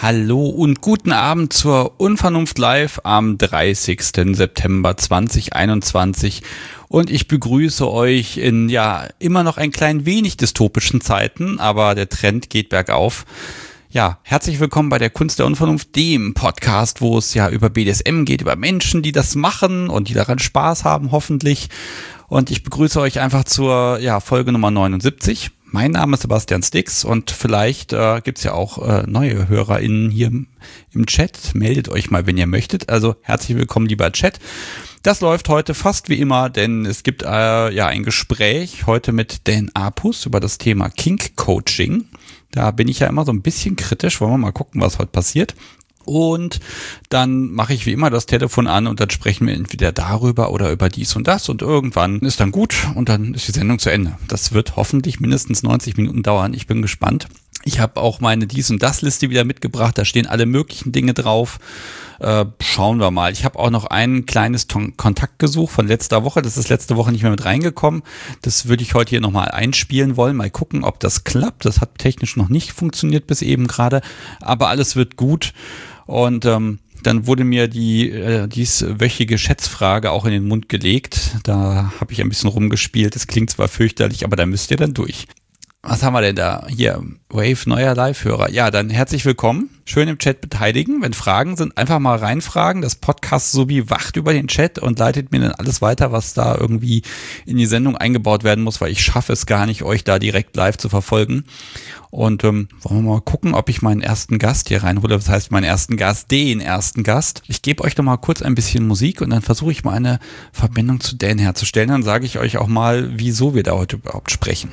Hallo und guten Abend zur Unvernunft Live am 30. September 2021 und ich begrüße euch in immer noch ein klein wenig dystopischen Zeiten, aber der Trend geht bergauf. Ja, herzlich willkommen bei der Kunst der Unvernunft, dem Podcast, wo es ja über BDSM geht, über Menschen, die das machen und die daran Spaß haben, hoffentlich. Und ich begrüße euch einfach zur Folge Nummer 79. Mein Name ist Sebastian Stix und vielleicht gibt's ja auch neue HörerInnen hier im Chat. Meldet euch mal, wenn ihr möchtet. Also herzlich willkommen, lieber Chat. Das läuft heute fast wie immer, denn es gibt ein Gespräch heute mit Dan Apus über das Thema Kink Coaching. Da bin ich ja immer so ein bisschen kritisch. Wollen wir mal gucken, was heute passiert. Und dann mache ich wie immer das Telefon an und dann sprechen wir entweder darüber oder über dies und das und irgendwann ist dann gut und dann ist die Sendung zu Ende. Das wird hoffentlich mindestens 90 Minuten dauern. Ich bin gespannt. Ich habe auch meine Dies- und Das-Liste wieder mitgebracht. Da stehen alle möglichen Dinge drauf. Schauen wir mal. Ich habe auch noch ein kleines Kontaktgesuch von letzter Woche. Das ist letzte Woche nicht mehr mit reingekommen. Das würde ich heute hier nochmal einspielen wollen. Mal gucken, ob das klappt. Das hat technisch noch nicht funktioniert bis eben gerade. Aber alles wird gut. Und dann wurde mir die dieswöchige Schätzfrage auch in den Mund gelegt. Da habe ich ein bisschen rumgespielt. Das klingt zwar fürchterlich, aber da müsst ihr dann durch. Was haben wir denn da? Hier, Wave, neuer Live-Hörer. Ja, dann herzlich willkommen. Schön im Chat beteiligen. Wenn Fragen sind, einfach mal reinfragen. Das Podcast Subi wacht über den Chat und leitet mir dann alles weiter, was da irgendwie in die Sendung eingebaut werden muss, weil ich schaffe es gar nicht, euch da direkt live zu verfolgen. Und wollen wir mal gucken, ob ich meinen ersten Gast hier reinhole. Das heißt, den ersten Gast. Ich gebe euch noch mal kurz ein bisschen Musik und dann versuche ich mal eine Verbindung zu Dan herzustellen. Dann sage ich euch auch mal, wieso wir da heute überhaupt sprechen.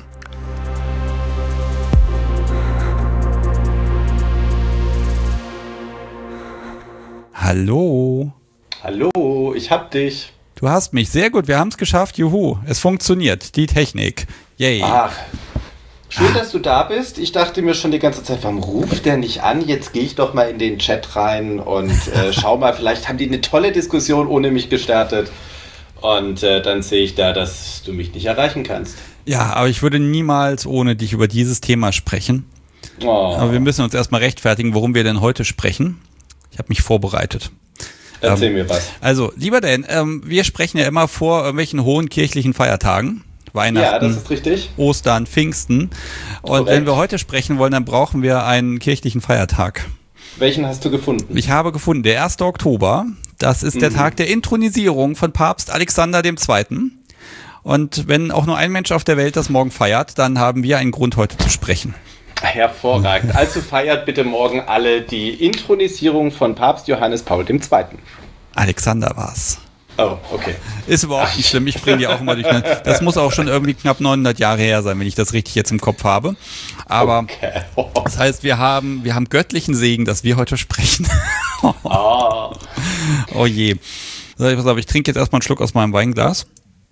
Hallo. Hallo, ich hab dich. Du hast mich. Sehr gut, wir haben es geschafft. Juhu, es funktioniert. Die Technik. Yay. Ach, schön, dass du da bist. Ich dachte mir schon die ganze Zeit, warum ruft der nicht an? Jetzt gehe ich doch mal in den Chat rein und schau mal, vielleicht haben die eine tolle Diskussion ohne mich gestartet. Und dann sehe ich da, dass du mich nicht erreichen kannst. Ja, aber ich würde niemals ohne dich über dieses Thema sprechen. Oh. Aber wir müssen uns erstmal rechtfertigen, worum wir denn heute sprechen. Ich habe mich vorbereitet. Erzähl mir was. Also, lieber Dan, wir sprechen ja immer vor irgendwelchen hohen kirchlichen Feiertagen. Weihnachten, ja, das ist richtig. Ostern, Pfingsten. Und Korrekt. wenn wir heute sprechen wollen, dann brauchen wir einen kirchlichen Feiertag. Welchen hast du gefunden? Ich habe gefunden, der 1. Oktober, das ist der Tag der Inthronisierung von Papst Alexander II. Und wenn auch nur ein Mensch auf der Welt das morgen feiert, dann haben wir einen Grund, heute zu sprechen. Hervorragend. Also feiert bitte morgen alle die Inthronisierung von Papst Johannes Paul II. Alexander war's. Oh, okay. Ist überhaupt nicht schlimm, ich bringe die auch immer durch. Das muss auch schon irgendwie knapp 900 Jahre her sein, wenn ich das richtig jetzt im Kopf habe. Aber okay. Das heißt, wir haben göttlichen Segen, dass wir heute sprechen. Oh. Oh je. So, pass auf, ich trinke jetzt erstmal einen Schluck aus meinem Weinglas.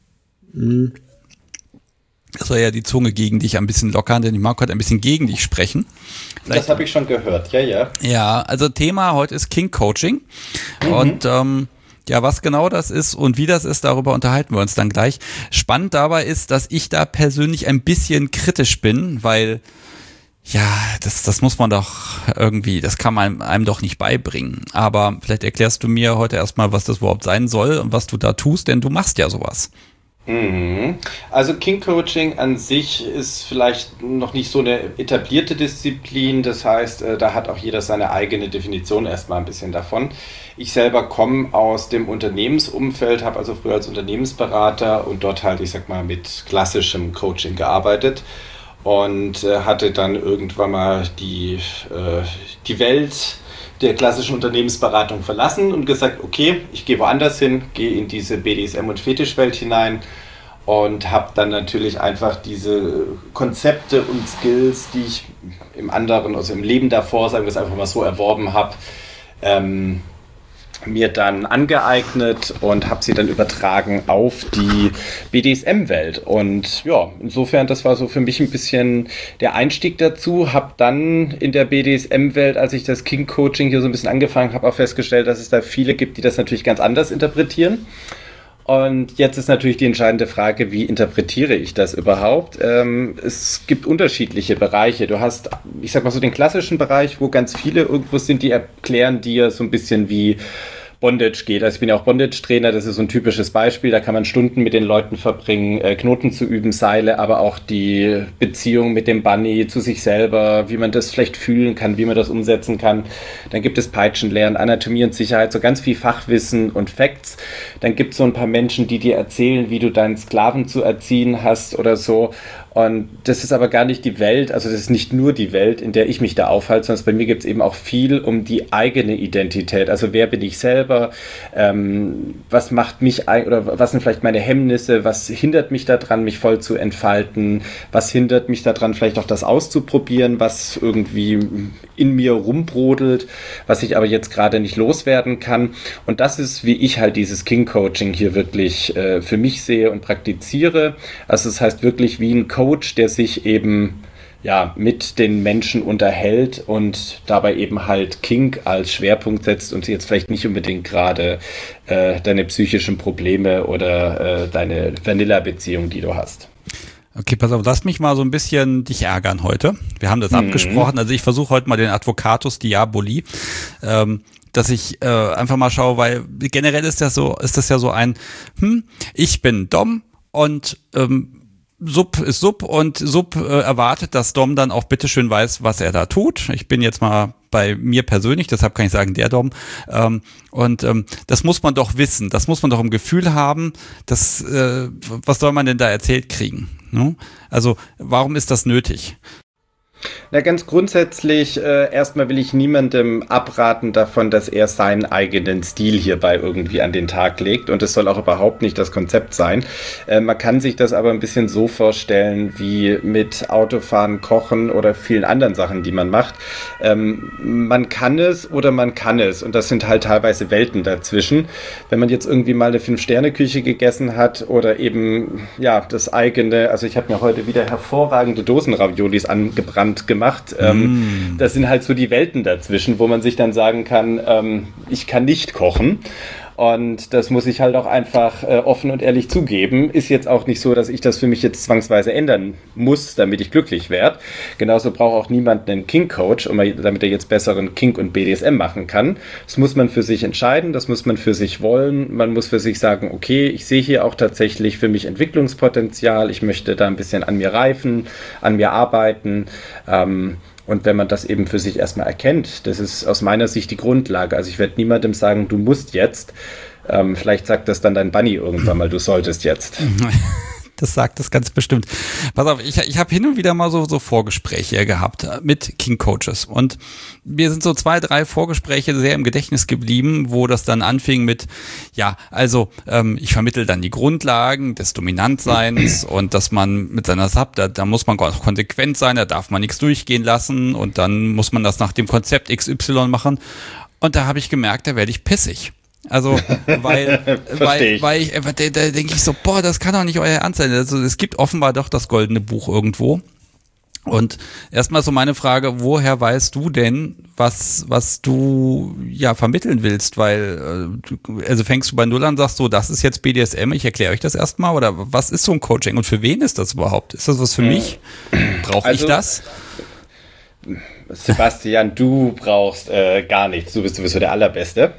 Das soll ja die Zunge gegen dich ein bisschen lockern, denn ich mag heute ein bisschen gegen dich sprechen. Das habe ich schon gehört, ja. Ja, also Thema heute ist Kink Coaching. Und was genau das ist und wie das ist, darüber unterhalten wir uns dann gleich. Spannend dabei ist, dass ich da persönlich ein bisschen kritisch bin, weil das muss man doch irgendwie, das kann man einem doch nicht beibringen. Aber vielleicht erklärst du mir heute erstmal, was das überhaupt sein soll und was du da tust, denn du machst ja sowas. Also Kink Coaching an sich ist vielleicht noch nicht so eine etablierte Disziplin, das heißt, da hat auch jeder seine eigene Definition erstmal ein bisschen davon. Ich selber komme aus dem Unternehmensumfeld, habe also früher als Unternehmensberater und dort halt, ich sag mal, mit klassischem Coaching gearbeitet und hatte dann irgendwann mal die Welt der klassischen Unternehmensberatung verlassen und gesagt, okay, ich gehe woanders hin, gehe in diese BDSM- und Fetischwelt hinein und habe dann natürlich einfach diese Konzepte und Skills, die ich im Leben davor, sagen wir es einfach mal so, erworben habe, mir dann angeeignet und habe sie dann übertragen auf die BDSM-Welt. Und ja, insofern, das war so für mich ein bisschen der Einstieg dazu. Habe dann in der BDSM-Welt, als ich das Kink-Coaching hier so ein bisschen angefangen habe, auch festgestellt, dass es da viele gibt, die das natürlich ganz anders interpretieren. Und jetzt ist natürlich die entscheidende Frage, wie interpretiere ich das überhaupt? Es gibt unterschiedliche Bereiche. Du hast, ich sag mal so, den klassischen Bereich, wo ganz viele irgendwo sind, die erklären dir so ein bisschen, wie Bondage geht. Also ich bin ja auch Bondage-Trainer, das ist so ein typisches Beispiel, da kann man Stunden mit den Leuten verbringen, Knoten zu üben, Seile, aber auch die Beziehung mit dem Bunny zu sich selber, wie man das vielleicht fühlen kann, wie man das umsetzen kann. Dann gibt es Peitschenlernen, Anatomie und Sicherheit, so ganz viel Fachwissen und Facts. Dann gibt es so ein paar Menschen, die dir erzählen, wie du deinen Sklaven zu erziehen hast oder so. Und das ist aber gar nicht die Welt, also das ist nicht nur die Welt, in der ich mich da aufhalte, sondern bei mir gibt es eben auch viel um die eigene Identität. Also wer bin ich selber, was macht mich, oder was sind vielleicht meine Hemmnisse, was hindert mich daran, mich voll zu entfalten, was hindert mich daran, vielleicht auch das auszuprobieren, was irgendwie in mir rumbrodelt, was ich aber jetzt gerade nicht loswerden kann. Und das ist, wie ich halt dieses King-Coaching hier wirklich für mich sehe und praktiziere. Also das heißt wirklich wie ein Coach, der sich eben mit den Menschen unterhält und dabei eben halt Kink als Schwerpunkt setzt und jetzt vielleicht nicht unbedingt gerade deine psychischen Probleme oder deine Vanilla-Beziehung, die du hast. Okay, pass auf, lass mich mal so ein bisschen dich ärgern heute. Wir haben das abgesprochen. Also ich versuche heute mal den Advocatus Diaboli, dass ich einfach mal schaue, weil generell ist das ja so ein, ich bin Dom und Sub ist Sub und Sub erwartet, dass Dom dann auch bitteschön weiß, was er da tut. Ich bin jetzt mal bei mir persönlich, deshalb kann ich sagen, der Dom. Das muss man doch wissen, das muss man doch im Gefühl haben, dass, was soll man denn da erzählt kriegen? Ne? Also warum ist das nötig? Na, ganz grundsätzlich, erstmal will ich niemandem abraten davon, dass er seinen eigenen Stil hierbei irgendwie an den Tag legt und es soll auch überhaupt nicht das Konzept sein. Man kann sich das aber ein bisschen so vorstellen wie mit Autofahren, Kochen oder vielen anderen Sachen, die man macht. Man kann es oder man kann es und das sind halt teilweise Welten dazwischen. Wenn man jetzt irgendwie mal eine 5-Sterne-Küche gegessen hat oder eben, das eigene, also ich habe mir heute wieder hervorragende Dosenraviolis angebrannt gemacht. Das sind halt so die Welten dazwischen, wo man sich dann sagen kann, ich kann nicht kochen. Und das muss ich halt auch einfach offen und ehrlich zugeben. Ist jetzt auch nicht so, dass ich das für mich jetzt zwangsweise ändern muss, damit ich glücklich werde. Genauso braucht auch niemand einen Kink-Coach, damit er jetzt besseren Kink und BDSM machen kann. Das muss man für sich entscheiden, das muss man für sich wollen. Man muss für sich sagen, okay, ich sehe hier auch tatsächlich für mich Entwicklungspotenzial. Ich möchte da ein bisschen an mir reifen, an mir arbeiten. Und wenn man das eben für sich erstmal erkennt, das ist aus meiner Sicht die Grundlage. Also ich werde niemandem sagen, du musst jetzt. Vielleicht sagt das dann dein Bunny irgendwann mal, du solltest jetzt. Das sagt das ganz bestimmt. Pass auf, ich habe hin und wieder mal so Vorgespräche gehabt mit King-Coaches und mir sind so 2, 3 Vorgespräche sehr im Gedächtnis geblieben, wo das dann anfing mit, ich vermittle dann die Grundlagen des Dominantseins und dass man mit seiner Sub, da muss man auch konsequent sein, da darf man nichts durchgehen lassen und dann muss man das nach dem Konzept XY machen und da habe ich gemerkt, da werde ich pissig. Also, weil da denke ich so, das kann doch nicht euer Ernst sein. Also, es gibt offenbar doch das goldene Buch irgendwo. Und erstmal so meine Frage, woher weißt du denn, was du vermitteln willst? Weil, also fängst du bei Null an, sagst du, das ist jetzt BDSM, ich erkläre euch das erstmal, oder was ist so ein Coaching und für wen ist das überhaupt? Ist das was für mich? Brauche ich das? Sebastian, du brauchst gar nichts, du bist sowieso der Allerbeste.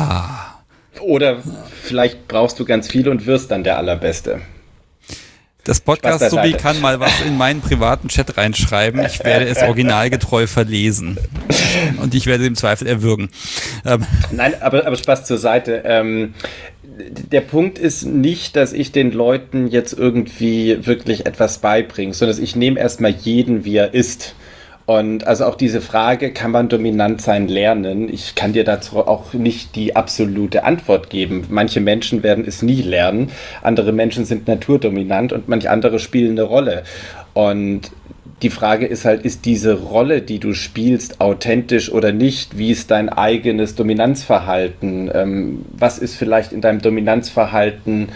Oder vielleicht brauchst du ganz viel und wirst dann der Allerbeste. Das Podcast-Subi kann mal was in meinen privaten Chat reinschreiben. Ich werde es originalgetreu verlesen. Und ich werde im Zweifel erwürgen. Nein, aber Spaß zur Seite. Der Punkt ist nicht, dass ich den Leuten jetzt irgendwie wirklich etwas beibringe, sondern ich nehme erstmal jeden, wie er ist. Und also auch diese Frage, kann man dominant sein lernen? Ich kann dir dazu auch nicht die absolute Antwort geben. Manche Menschen werden es nie lernen, andere Menschen sind naturdominant und manche andere spielen eine Rolle. Und die Frage ist halt, ist diese Rolle, die du spielst, authentisch oder nicht? Wie ist dein eigenes Dominanzverhalten? Was ist vielleicht in deinem Dominanzverhalten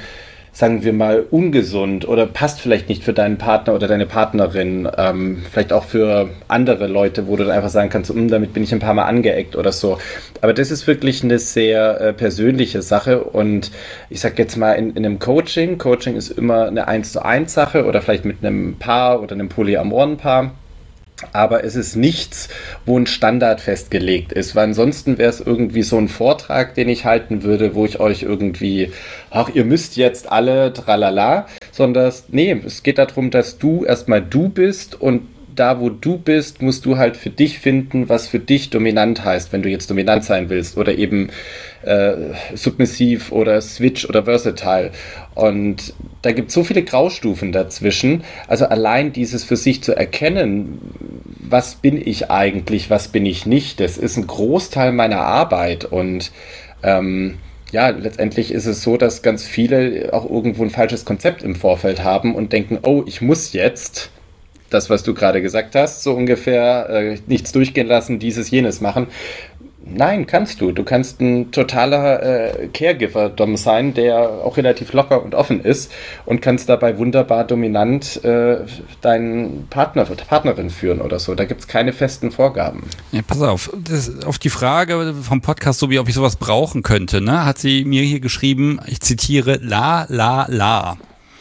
sagen wir mal, ungesund oder passt vielleicht nicht für deinen Partner oder deine Partnerin, vielleicht auch für andere Leute, wo du dann einfach sagen kannst, damit bin ich ein paar Mal angeeckt oder so. Aber das ist wirklich eine sehr persönliche Sache und ich sag jetzt mal in einem Coaching ist immer eine 1:1 Sache oder vielleicht mit einem Paar oder einem polyamoren Paar. Aber es ist nichts, wo ein Standard festgelegt ist, weil ansonsten wäre es irgendwie so ein Vortrag, den ich halten würde, wo ich euch irgendwie, ach, ihr müsst jetzt alle tralala, sondern nee, es geht darum, dass du erstmal du bist und da, wo du bist, musst du halt für dich finden, was für dich dominant heißt, wenn du jetzt dominant sein willst oder eben submissiv oder switch oder versatile. Und da gibt es so viele Graustufen dazwischen. Also allein dieses für sich zu erkennen, was bin ich eigentlich, was bin ich nicht, das ist ein Großteil meiner Arbeit. Und ja, letztendlich ist es so, dass ganz viele auch irgendwo ein falsches Konzept im Vorfeld haben und denken, oh, ich muss jetzt das, was du gerade gesagt hast, so ungefähr nichts durchgehen lassen, dieses, jenes machen. Nein, kannst du. Du kannst ein totaler Caregiver-Dom sein, der auch relativ locker und offen ist und kannst dabei wunderbar dominant deinen Partner oder Partnerin führen oder so. Da gibt es keine festen Vorgaben. Ja, pass auf. Auf die Frage vom Podcast, so wie ob ich sowas brauchen könnte, ne, hat sie mir hier geschrieben, ich zitiere, la, la, la.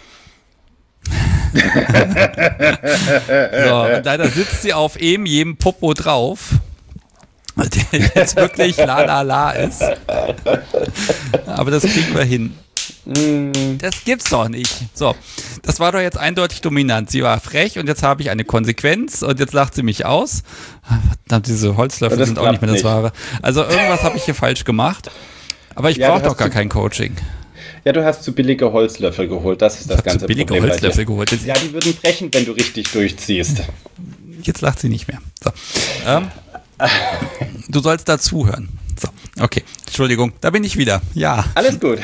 So, und leider sitzt sie auf jedem Popo drauf, der jetzt wirklich la la la ist. Aber das kriegen wir hin. Das gibt's doch nicht. So, das war doch jetzt eindeutig dominant. Sie war frech und jetzt habe ich eine Konsequenz und jetzt lacht sie mich aus. Verdammt, diese Holzlöffel sind auch nicht mehr das Wahre. Also irgendwas habe ich hier falsch gemacht. Aber ich brauche doch gar kein Coaching. Ja, du hast zu billige Holzlöffel geholt, das ist das ganze Problem. Billige Holzlöffel geholt. Ja, die würden brechen, wenn du richtig durchziehst. Jetzt lacht sie nicht mehr. So. Du sollst da zuhören. So, okay. Entschuldigung, da bin ich wieder. Ja. Alles gut.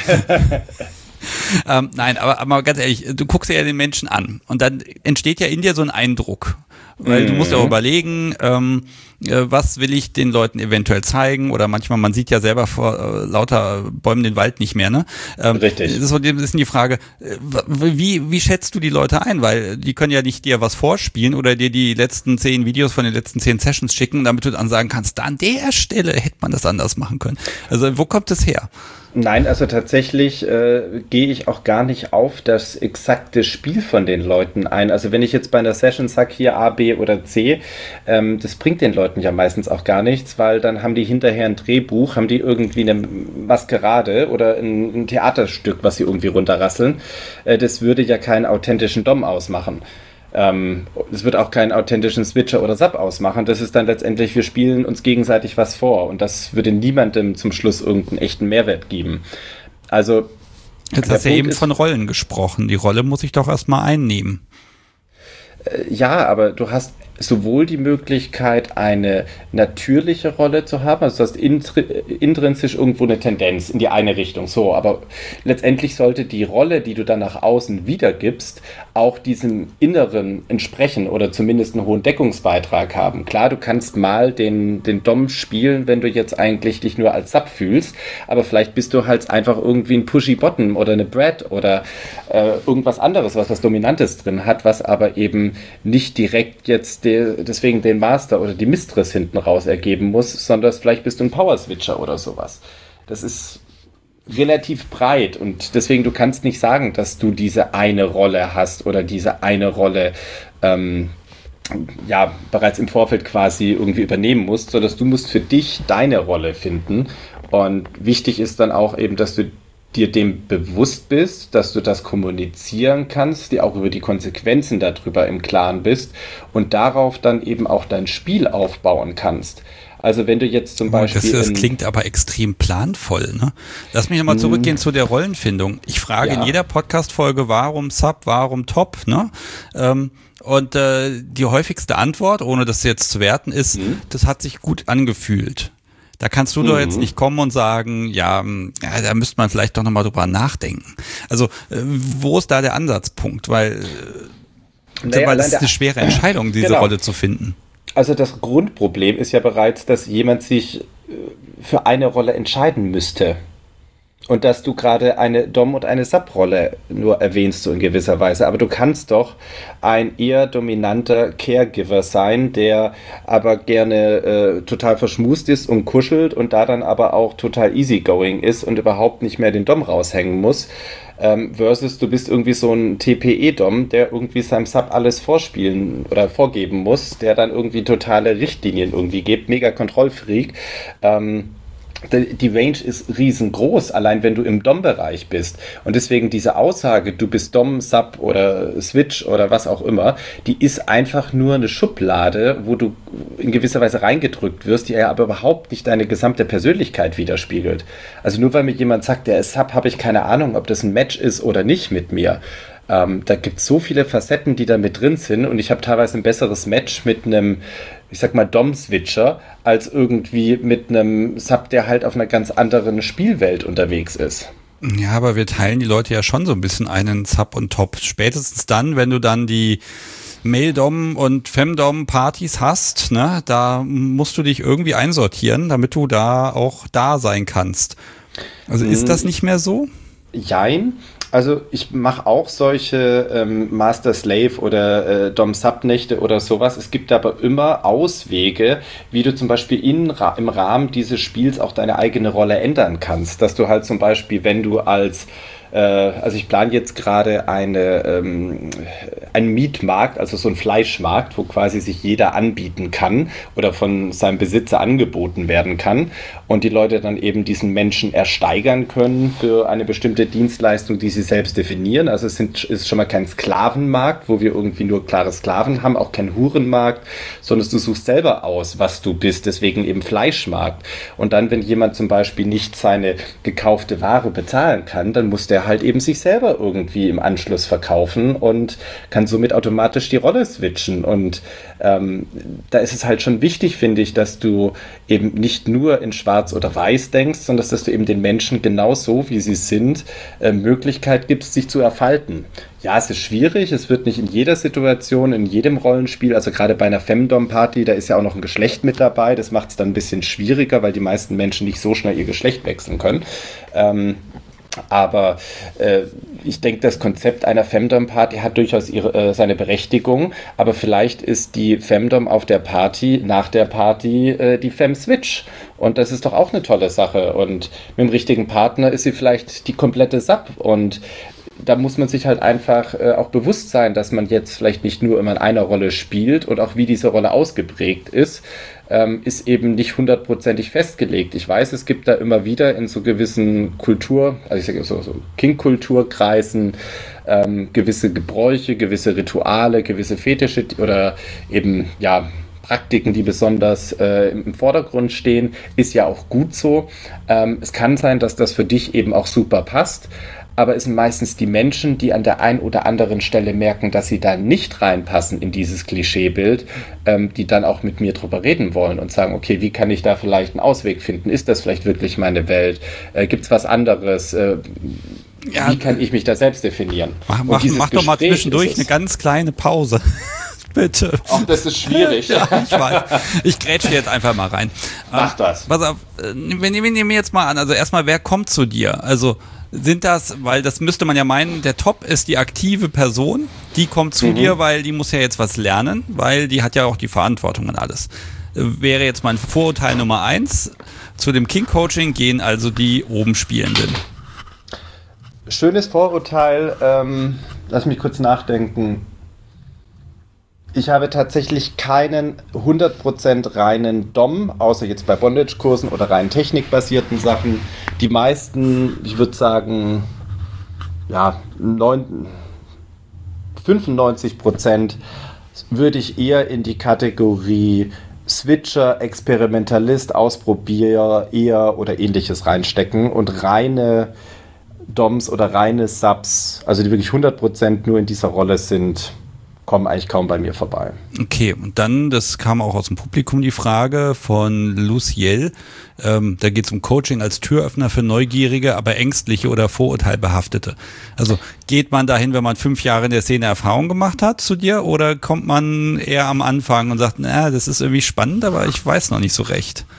Nein, aber ganz ehrlich, du guckst ja den Menschen an und dann entsteht ja in dir so ein Eindruck. Weil du musst ja auch überlegen, was will ich den Leuten eventuell zeigen oder manchmal, man sieht ja selber vor lauter Bäumen den Wald nicht mehr, ne? Richtig. Das ist so ein bisschen die Frage, wie schätzt du die Leute ein? Weil die können ja nicht dir was vorspielen oder dir die letzten 10 Videos von den letzten 10 Sessions schicken, damit du dann sagen kannst, da an der Stelle hätte man das anders machen können. Also wo kommt es her? Nein, also tatsächlich gehe ich auch gar nicht auf das exakte Spiel von den Leuten ein. Also wenn ich jetzt bei einer Session sage, hier A, B oder C, das bringt den Leuten ja meistens auch gar nichts, weil dann haben die hinterher ein Drehbuch, haben die irgendwie eine Maskerade oder ein Theaterstück, was sie irgendwie runterrasseln. Das würde ja keinen authentischen Dom ausmachen. Es wird auch keinen authentischen Switcher oder Sub ausmachen. Das ist dann letztendlich, wir spielen uns gegenseitig was vor und das würde niemandem zum Schluss irgendeinen echten Mehrwert geben. Also jetzt hast du ja eben von Rollen gesprochen. Die Rolle muss ich doch erstmal einnehmen. Ja, aber du hast sowohl die Möglichkeit, eine natürliche Rolle zu haben, also du hast intrinsisch irgendwo eine Tendenz in die eine Richtung, so, aber letztendlich sollte die Rolle, die du dann nach außen wiedergibst, auch diesem Inneren entsprechen oder zumindest einen hohen Deckungsbeitrag haben. Klar, du kannst mal den Dom spielen, wenn du jetzt eigentlich dich nur als Sub fühlst, aber vielleicht bist du halt einfach irgendwie ein Pushy Bottom oder eine Brad oder irgendwas anderes, was Dominantes drin hat, was aber eben nicht direkt jetzt deswegen den Master oder die Mistress hinten raus ergeben muss, sondern vielleicht bist du ein Power-Switcher oder sowas. Das ist relativ breit und deswegen, du kannst nicht sagen, dass du diese eine Rolle hast oder diese eine Rolle bereits im Vorfeld quasi irgendwie übernehmen musst, sondern du musst für dich deine Rolle finden und wichtig ist dann auch eben, dass du dir dem bewusst bist, dass du das kommunizieren kannst, dir auch über die Konsequenzen darüber im Klaren bist und darauf dann eben auch dein Spiel aufbauen kannst. Also wenn du jetzt zum Beispiel... Das klingt aber extrem planvoll, ne? Lass mich nochmal zurückgehen zu der Rollenfindung. Ich frage in jeder Podcast-Folge, warum Sub, warum Top, ne? Und die häufigste Antwort, ohne das jetzt zu werten, ist, das hat sich gut angefühlt. Da kannst du doch jetzt nicht kommen und sagen, ja, da müsste man vielleicht doch nochmal drüber nachdenken. Also, wo ist da der Ansatzpunkt? Weil das ist eine schwere Entscheidung, diese Rolle zu finden. Also das Grundproblem ist ja bereits, dass jemand sich für eine Rolle entscheiden müsste. Und dass du gerade eine Dom- und eine Sub-Rolle nur erwähnst, so in gewisser Weise. Aber du kannst doch ein eher dominanter Caregiver sein, der aber gerne total verschmust ist und kuschelt und da dann aber auch total easygoing ist und überhaupt nicht mehr den Dom raushängen muss. Versus du bist irgendwie so ein TPE-Dom, der irgendwie seinem Sub alles vorspielen oder vorgeben muss, der dann irgendwie totale Richtlinien irgendwie gibt, mega Kontrollfreak. Die Range ist riesengroß, allein wenn du im Dom-Bereich bist. Und deswegen diese Aussage, du bist Dom, Sub oder Switch oder was auch immer, die ist einfach nur eine Schublade, wo du in gewisser Weise reingedrückt wirst, die ja aber überhaupt nicht deine gesamte Persönlichkeit widerspiegelt. Also nur weil mir jemand sagt, der ist Sub, habe ich keine Ahnung, ob das ein Match ist oder nicht mit mir. Da gibt es so viele Facetten, die da mit drin sind, und ich habe teilweise ein besseres Match mit einem, ich sag mal, Dom-Switcher, als irgendwie mit einem Sub, der halt auf einer ganz anderen Spielwelt unterwegs ist. Ja, aber wir teilen die Leute ja schon so ein bisschen einen Sub und Top. Spätestens dann, wenn du dann die Male-Dom- und Femdom-Partys hast, ne, da musst du dich irgendwie einsortieren, damit du da auch da sein kannst. Also ist das nicht mehr so? Jein. Also ich mache auch solche Master-Slave oder Dom-Sub-Nächte oder sowas. Es gibt aber immer Auswege, wie du zum Beispiel im Rahmen dieses Spiels auch deine eigene Rolle ändern kannst. Dass du halt zum Beispiel, wenn du also ich plane jetzt gerade einen Mietmarkt, also so einen Fleischmarkt, wo quasi sich jeder anbieten kann oder von seinem Besitzer angeboten werden kann und die Leute dann eben diesen Menschen ersteigern können für eine bestimmte Dienstleistung, die sie selbst definieren. Also es ist schon mal kein Sklavenmarkt, wo wir irgendwie nur klare Sklaven haben, auch kein Hurenmarkt, sondern du suchst selber aus, was du bist, deswegen eben Fleischmarkt. Und dann, wenn jemand zum Beispiel nicht seine gekaufte Ware bezahlen kann, dann muss der halt eben sich selber irgendwie im Anschluss verkaufen und kann somit automatisch die Rolle switchen. Und da ist es halt schon wichtig, finde ich, dass du eben nicht nur in Schwarz oder Weiß denkst, sondern dass du eben den Menschen genau so, wie sie sind, Möglichkeit gibst, sich zu erfalten. Ja, es ist schwierig, es wird nicht in jeder Situation, in jedem Rollenspiel, also gerade bei einer Femdom-Party, da ist ja auch noch ein Geschlecht mit dabei, das macht es dann ein bisschen schwieriger, weil die meisten Menschen nicht so schnell ihr Geschlecht wechseln können. Aber ich denke, das Konzept einer Femdom-Party hat durchaus seine Berechtigung, aber vielleicht ist die Femdom auf der Party, nach der Party, die Fem-Switch. Und das ist doch auch eine tolle Sache. Und mit dem richtigen Partner ist sie vielleicht die komplette Sub. Und da muss man sich halt einfach auch bewusst sein, dass man jetzt vielleicht nicht nur immer in einer Rolle spielt und auch wie diese Rolle ausgeprägt ist eben nicht hundertprozentig festgelegt. Ich weiß, es gibt da immer wieder in so gewissen also ich sage so King-Kulturkreisen gewisse Gebräuche, gewisse Rituale, gewisse Fetische oder eben, ja, Praktiken, die besonders im Vordergrund stehen, ist ja auch gut so. Es kann sein, dass das für dich eben auch super passt, aber es sind meistens die Menschen, die an der einen oder anderen Stelle merken, dass sie da nicht reinpassen in dieses Klischeebild, die dann auch mit mir drüber reden wollen und sagen, okay, wie kann ich da vielleicht einen Ausweg finden? Ist das vielleicht wirklich meine Welt? Gibt es was anderes? Wie kann ich mich da selbst definieren? Mach doch mal zwischendurch eine ganz kleine Pause. Bitte. Ach, das ist schwierig. Ja, ich weiß. Ich grätsche jetzt einfach mal rein. Mach das. Pass auf, wir nehmen jetzt mal an, also erstmal, wer kommt zu dir? Also sind das, weil das müsste man ja meinen, der Top ist die aktive Person, die kommt zu dir, weil die muss ja jetzt was lernen, weil die hat ja auch die Verantwortung und alles. Wäre jetzt mein Vorurteil Nummer 1. Zu dem King-Coaching gehen also die oben Spielenden. Schönes Vorurteil. Lass mich kurz nachdenken. Ich habe tatsächlich keinen 100% reinen Dom, außer jetzt bei Bondage-Kursen oder rein technikbasierten Sachen. Die meisten, ich würde sagen, ja, 95% würde ich eher in die Kategorie Switcher, Experimentalist, Ausprobierer eher oder ähnliches reinstecken, und reine Doms oder reine Subs, also die wirklich 100% nur in dieser Rolle sind, kommen eigentlich kaum bei mir vorbei. Okay, und dann, das kam auch aus dem Publikum, die Frage von Luciel, da geht es um Coaching als Türöffner für Neugierige, aber Ängstliche oder Vorurteilbehaftete. Also geht man dahin, wenn man 5 Jahre in der Szene Erfahrung gemacht hat zu dir, oder kommt man eher am Anfang und sagt, na, das ist irgendwie spannend, aber ich weiß noch nicht so recht?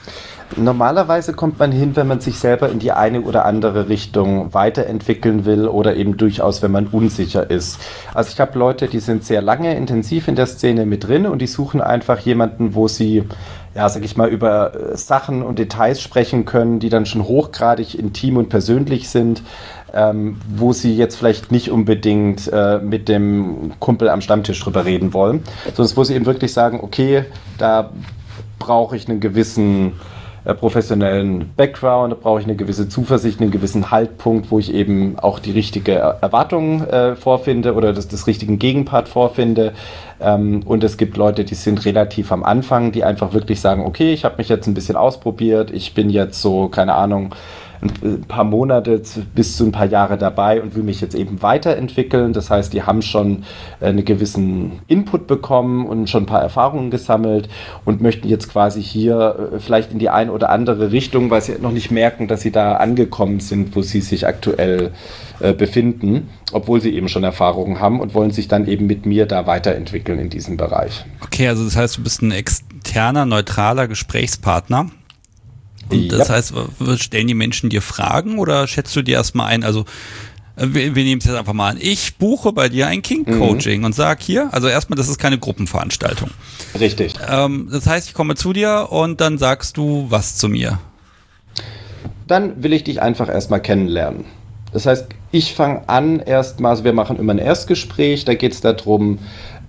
Normalerweise kommt man hin, wenn man sich selber in die eine oder andere Richtung weiterentwickeln will oder eben durchaus, wenn man unsicher ist. Also ich habe Leute, die sind sehr lange intensiv in der Szene mit drin und die suchen einfach jemanden, wo sie, ja, sag ich mal, über Sachen und Details sprechen können, die dann schon hochgradig intim und persönlich sind, wo sie jetzt vielleicht nicht unbedingt mit dem Kumpel am Stammtisch drüber reden wollen, sondern wo sie eben wirklich sagen, okay, da brauche ich einen gewissen professionellen Background, da brauche ich eine gewisse Zuversicht, einen gewissen Haltpunkt, wo ich eben auch die richtige Erwartung vorfinde oder das richtigen Gegenpart vorfinde. Und es gibt Leute, die sind relativ am Anfang, die einfach wirklich sagen, okay, ich habe mich jetzt ein bisschen ausprobiert, ich bin jetzt so, keine Ahnung, ein paar Monate bis zu ein paar Jahre dabei und will mich jetzt eben weiterentwickeln. Das heißt, die haben schon einen gewissen Input bekommen und schon ein paar Erfahrungen gesammelt und möchten jetzt quasi hier vielleicht in die eine oder andere Richtung, weil sie noch nicht merken, dass sie da angekommen sind, wo sie sich aktuell befinden, obwohl sie eben schon Erfahrungen haben und wollen sich dann eben mit mir da weiterentwickeln in diesem Bereich. Okay, also das heißt, du bist ein externer, neutraler Gesprächspartner. Und das heißt, stellen die Menschen dir Fragen oder schätzt du dir erstmal ein, also wir nehmen es jetzt einfach mal an, ich buche bei dir ein Kink-Coaching und sag hier, also erstmal, das ist keine Gruppenveranstaltung. Richtig. Das heißt, ich komme zu dir und dann sagst du was zu mir. Dann will ich dich einfach erstmal kennenlernen. Das heißt, ich fange an erstmal, also wir machen immer ein Erstgespräch, da geht es darum,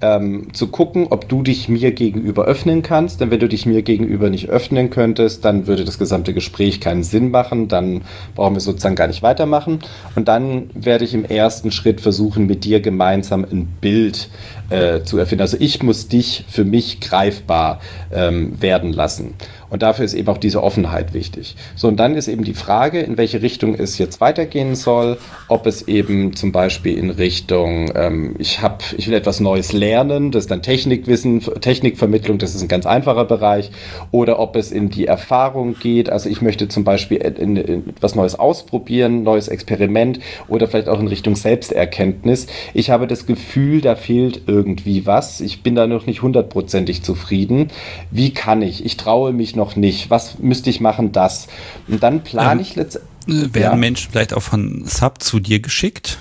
zu gucken, ob du dich mir gegenüber öffnen kannst. Denn wenn du dich mir gegenüber nicht öffnen könntest, dann würde das gesamte Gespräch keinen Sinn machen. Dann brauchen wir sozusagen gar nicht weitermachen. Und dann werde ich im ersten Schritt versuchen, mit dir gemeinsam ein Bild zu erfinden. Also ich muss dich für mich greifbar werden lassen. Und dafür ist eben auch diese Offenheit wichtig. So, und dann ist eben die Frage, in welche Richtung es jetzt weitergehen soll. Ob es eben zum Beispiel in Richtung, ich will etwas Neues lernen, das ist dann Technikwissen, Technikvermittlung, das ist ein ganz einfacher Bereich. Oder ob es in die Erfahrung geht, also ich möchte zum Beispiel in etwas Neues ausprobieren, neues Experiment oder vielleicht auch in Richtung Selbsterkenntnis. Ich habe das Gefühl, da fehlt irgendwie was. Ich bin da noch nicht 100%ig zufrieden. Wie kann ich? Ich traue mich noch nicht. Was müsste ich machen? Das. Und dann plane ich letztendlich. Werden Menschen vielleicht auch von Sub zu dir geschickt?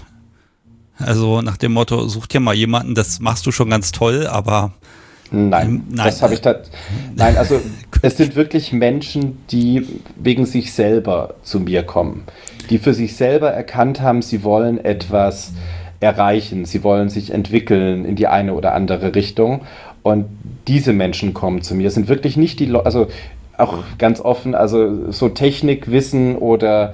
Also nach dem Motto, such dir mal jemanden, das machst du schon ganz toll, aber Nein, das habe ich Nein, also es sind wirklich Menschen, die wegen sich selber zu mir kommen, die für sich selber erkannt haben, sie wollen etwas erreichen, sie wollen sich entwickeln in die eine oder andere Richtung und diese Menschen kommen zu mir. Es sind wirklich nicht die Leute, also auch ganz offen, also so Technikwissen oder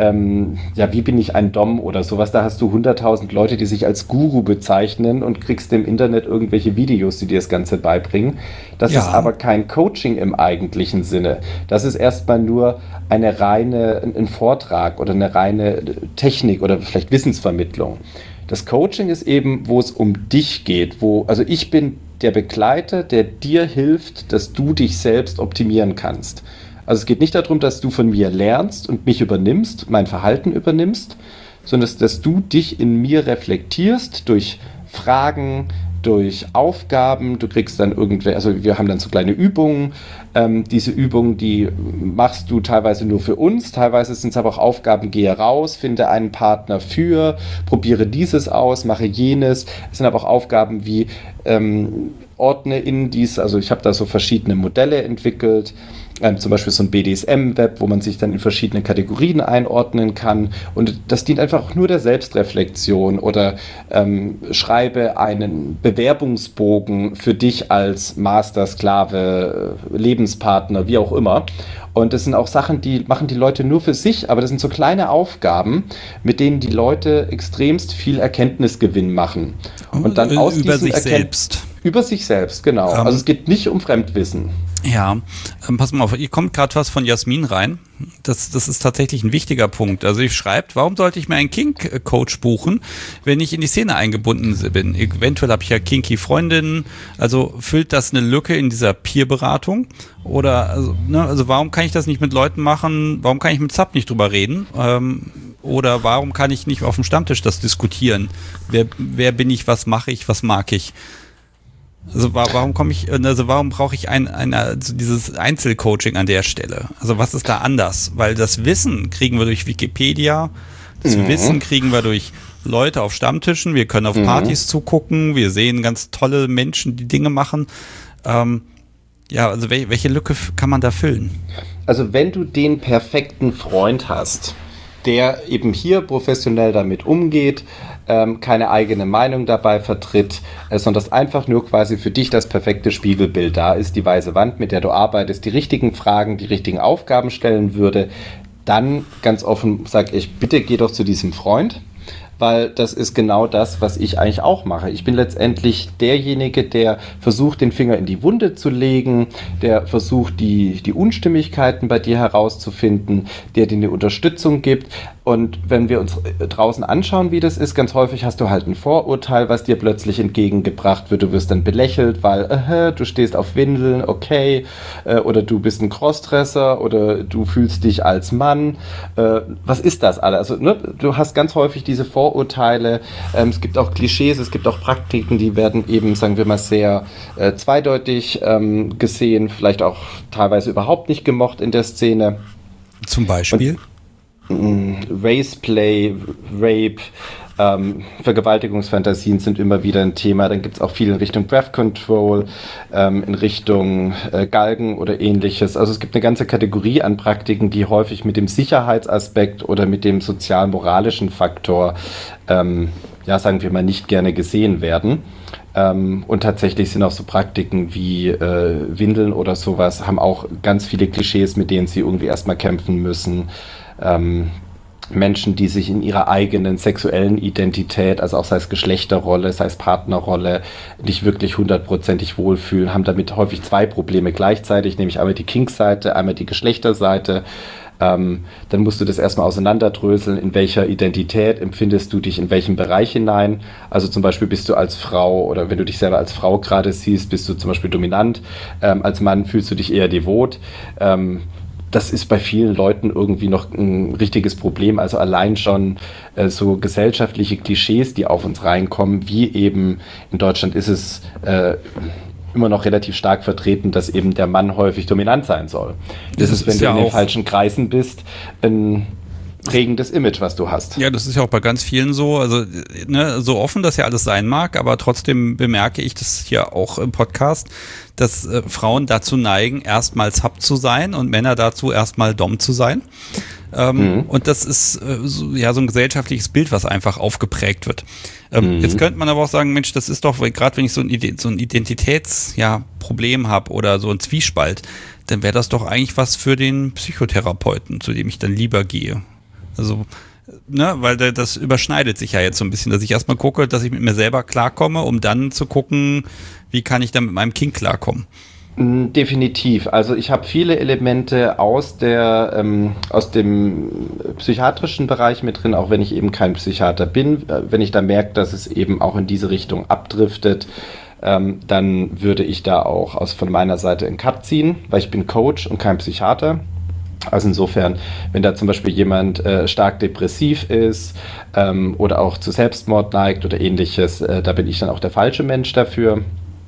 wie bin ich ein Dom oder sowas, da hast du 100.000 Leute, die sich als Guru bezeichnen und kriegst im Internet irgendwelche Videos, die dir das Ganze beibringen. Das ist aber kein Coaching im eigentlichen Sinne. Das ist erstmal nur ein Vortrag oder eine reine Technik oder vielleicht Wissensvermittlung. Das Coaching ist eben, wo es um dich geht, also ich bin der Begleiter, der dir hilft, dass du dich selbst optimieren kannst. Also es geht nicht darum, dass du von mir lernst und mich übernimmst, mein Verhalten übernimmst, sondern dass du dich in mir reflektierst durch Fragen, durch Aufgaben. Du kriegst dann also wir haben dann so kleine Übungen. Diese Übungen, die machst du teilweise nur für uns, teilweise sind es aber auch Aufgaben, gehe raus, finde einen Partner probiere dieses aus, mache jenes. Es sind aber auch Aufgaben wie ordne in dies, also ich habe da so verschiedene Modelle entwickelt, zum Beispiel so ein BDSM-Web, wo man sich dann in verschiedene Kategorien einordnen kann und das dient einfach auch nur der Selbstreflexion oder schreibe einen Bewerbungsbogen für dich als Master, Sklave, Lebenspartner, wie auch immer. Und das sind auch Sachen, die machen die Leute nur für sich, aber das sind so kleine Aufgaben, mit denen die Leute extremst viel Erkenntnisgewinn machen. Und dann aus über sich selbst. Über sich selbst, genau. Also es geht nicht um Fremdwissen. Ja, pass mal auf, hier kommt gerade was von Jasmin rein. Das ist tatsächlich ein wichtiger Punkt. Also ich schreibt, warum sollte ich mir einen Kink-Coach buchen, wenn ich in die Szene eingebunden bin? Eventuell habe ich ja Kinky-Freundinnen, also füllt das eine Lücke in dieser Peer-Beratung? Oder, also warum kann ich das nicht mit Leuten machen, warum kann ich mit Sub nicht drüber reden? Oder warum kann ich nicht auf dem Stammtisch das diskutieren? Wer bin ich, was mache ich, was mag ich? Also warum brauche ich dieses Einzelcoaching an der Stelle? Also was ist da anders? Weil das Wissen kriegen wir durch Wikipedia, das Wissen kriegen wir durch Leute auf Stammtischen, wir können auf Partys zugucken, wir sehen ganz tolle Menschen, die Dinge machen. Also welche Lücke kann man da füllen? Also wenn du den perfekten Freund hast, der eben hier professionell damit umgeht, keine eigene Meinung dabei vertritt, sondern dass einfach nur quasi für dich das perfekte Spiegelbild da ist, die weiße Wand, mit der du arbeitest, die richtigen Fragen, die richtigen Aufgaben stellen würde, dann ganz offen sage ich, bitte geh doch zu diesem Freund, weil das ist genau das, was ich eigentlich auch mache. Ich bin letztendlich derjenige, der versucht, den Finger in die Wunde zu legen, der versucht, die Unstimmigkeiten bei dir herauszufinden, der dir eine Unterstützung gibt. Und wenn wir uns draußen anschauen, wie das ist, ganz häufig hast du halt ein Vorurteil, was dir plötzlich entgegengebracht wird. Du wirst dann belächelt, weil du stehst auf Windeln, okay, oder du bist ein Crossdresser oder du fühlst dich als Mann. Was ist das alles? Also, du hast ganz häufig diese Vorurteile. Es gibt auch Klischees, es gibt auch Praktiken, die werden eben, sagen wir mal, sehr zweideutig gesehen, vielleicht auch teilweise überhaupt nicht gemocht in der Szene. Zum Beispiel? Raceplay, Rape, Vergewaltigungsfantasien sind immer wieder ein Thema. Dann gibt es auch viel in Richtung Breath Control, in Richtung Galgen oder ähnliches. Also es gibt eine ganze Kategorie an Praktiken, die häufig mit dem Sicherheitsaspekt oder mit dem sozial-moralischen Faktor, sagen wir mal, nicht gerne gesehen werden. Und tatsächlich sind auch so Praktiken wie Windeln oder sowas, haben auch ganz viele Klischees, mit denen sie irgendwie erstmal kämpfen müssen. Menschen, die sich in ihrer eigenen sexuellen Identität, also auch sei es Geschlechterrolle, sei es Partnerrolle, nicht wirklich 100%ig wohlfühlen, haben damit häufig zwei Probleme gleichzeitig, nämlich einmal die Kink-Seite, einmal die Geschlechterseite. Dann musst du das erstmal auseinanderdröseln, in welcher Identität empfindest du dich in welchem Bereich hinein. Also zum Beispiel bist du als Frau oder wenn du dich selber als Frau gerade siehst, bist du zum Beispiel dominant. Als Mann fühlst du dich eher devot. Das ist bei vielen Leuten irgendwie noch ein richtiges Problem. Also allein schon so gesellschaftliche Klischees, die auf uns reinkommen, wie eben in Deutschland ist es immer noch relativ stark vertreten, dass eben der Mann häufig dominant sein soll. Das ist, wenn du in den falschen Kreisen bist, ein prägendes Image, was du hast. Ja, das ist ja auch bei ganz vielen so. Also so offen das ja alles sein mag, aber trotzdem bemerke ich das hier auch im Podcast, dass Frauen dazu neigen, erstmal Sub zu sein und Männer dazu erstmal Dom zu sein. Und das ist so ein gesellschaftliches Bild, was einfach aufgeprägt wird. Jetzt könnte man aber auch sagen, Mensch, das ist doch, gerade wenn ich so ein Identitätsproblem habe oder so ein Zwiespalt, dann wäre das doch eigentlich was für den Psychotherapeuten, zu dem ich dann lieber gehe. Also, weil das überschneidet sich ja jetzt so ein bisschen, dass ich erstmal gucke, dass ich mit mir selber klarkomme, um dann zu gucken, wie kann ich dann mit meinem Kind klarkommen. Definitiv. Also ich habe viele Elemente aus dem psychiatrischen Bereich mit drin, auch wenn ich eben kein Psychiater bin. Wenn ich da merke, dass es eben auch in diese Richtung abdriftet, dann würde ich da auch von meiner Seite einen Cut ziehen, weil ich bin Coach und kein Psychiater. Also insofern, wenn da zum Beispiel jemand stark depressiv ist oder auch zu Selbstmord neigt oder ähnliches, da bin ich dann auch der falsche Mensch dafür.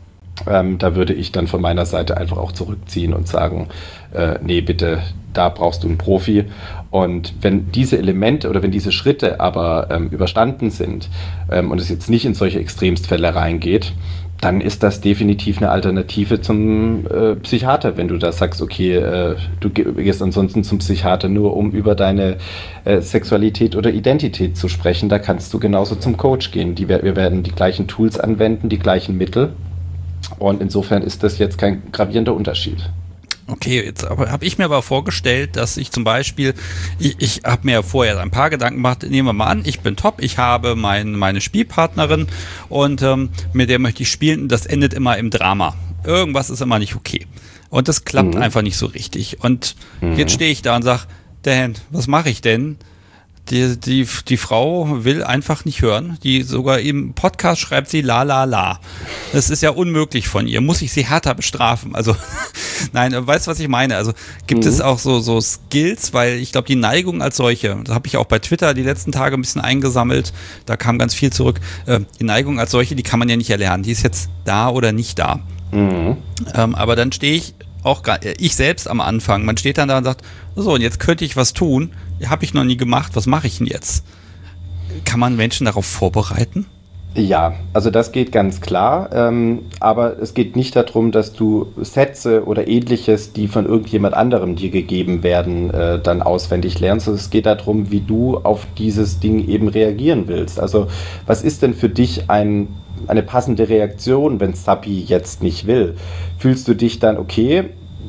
Da würde ich dann von meiner Seite einfach auch zurückziehen und sagen, nee, bitte, da brauchst du einen Profi. Und wenn diese Elemente oder wenn diese Schritte aber überstanden sind und es jetzt nicht in solche Extremstfälle reingeht, dann ist das definitiv eine Alternative zum Psychiater, wenn du da sagst, okay, du gehst ansonsten zum Psychiater nur, um über deine Sexualität oder Identität zu sprechen. Da kannst du genauso zum Coach gehen. Wir werden die gleichen Tools anwenden, die gleichen Mittel. Und insofern ist das jetzt kein gravierender Unterschied. Okay, jetzt habe ich mir aber vorgestellt, dass ich zum Beispiel, ich habe mir ja vorher ein paar Gedanken gemacht, nehmen wir mal an, ich bin top, ich habe meine Spielpartnerin und mit der möchte ich spielen und das endet immer im Drama. Irgendwas ist immer nicht okay. Und das klappt einfach nicht so richtig. Und jetzt stehe ich da und sage, Dan, was mache ich denn? Die Frau will einfach nicht hören. Die sogar im Podcast schreibt sie la la la. Das ist ja unmöglich von ihr. Muss ich sie härter bestrafen? Also Nein, weißt du, was ich meine? Also gibt es auch so Skills, weil ich glaube, die Neigung als solche, das habe ich auch bei Twitter die letzten Tage ein bisschen eingesammelt, da kam ganz viel zurück, die Neigung als solche, die kann man ja nicht erlernen, die ist jetzt da oder nicht da. Aber dann stehe ich selbst am Anfang, man steht dann da und sagt, so, und jetzt könnte ich was tun, habe ich noch nie gemacht, was mache ich denn jetzt? Kann man Menschen darauf vorbereiten? Ja, also das geht ganz klar, aber es geht nicht darum, dass du Sätze oder Ähnliches, die von irgendjemand anderem dir gegeben werden, dann auswendig lernst. Es geht darum, wie du auf dieses Ding eben reagieren willst. Also was ist denn für dich eine passende Reaktion, wenn Sappi jetzt nicht will? Fühlst du dich dann okay?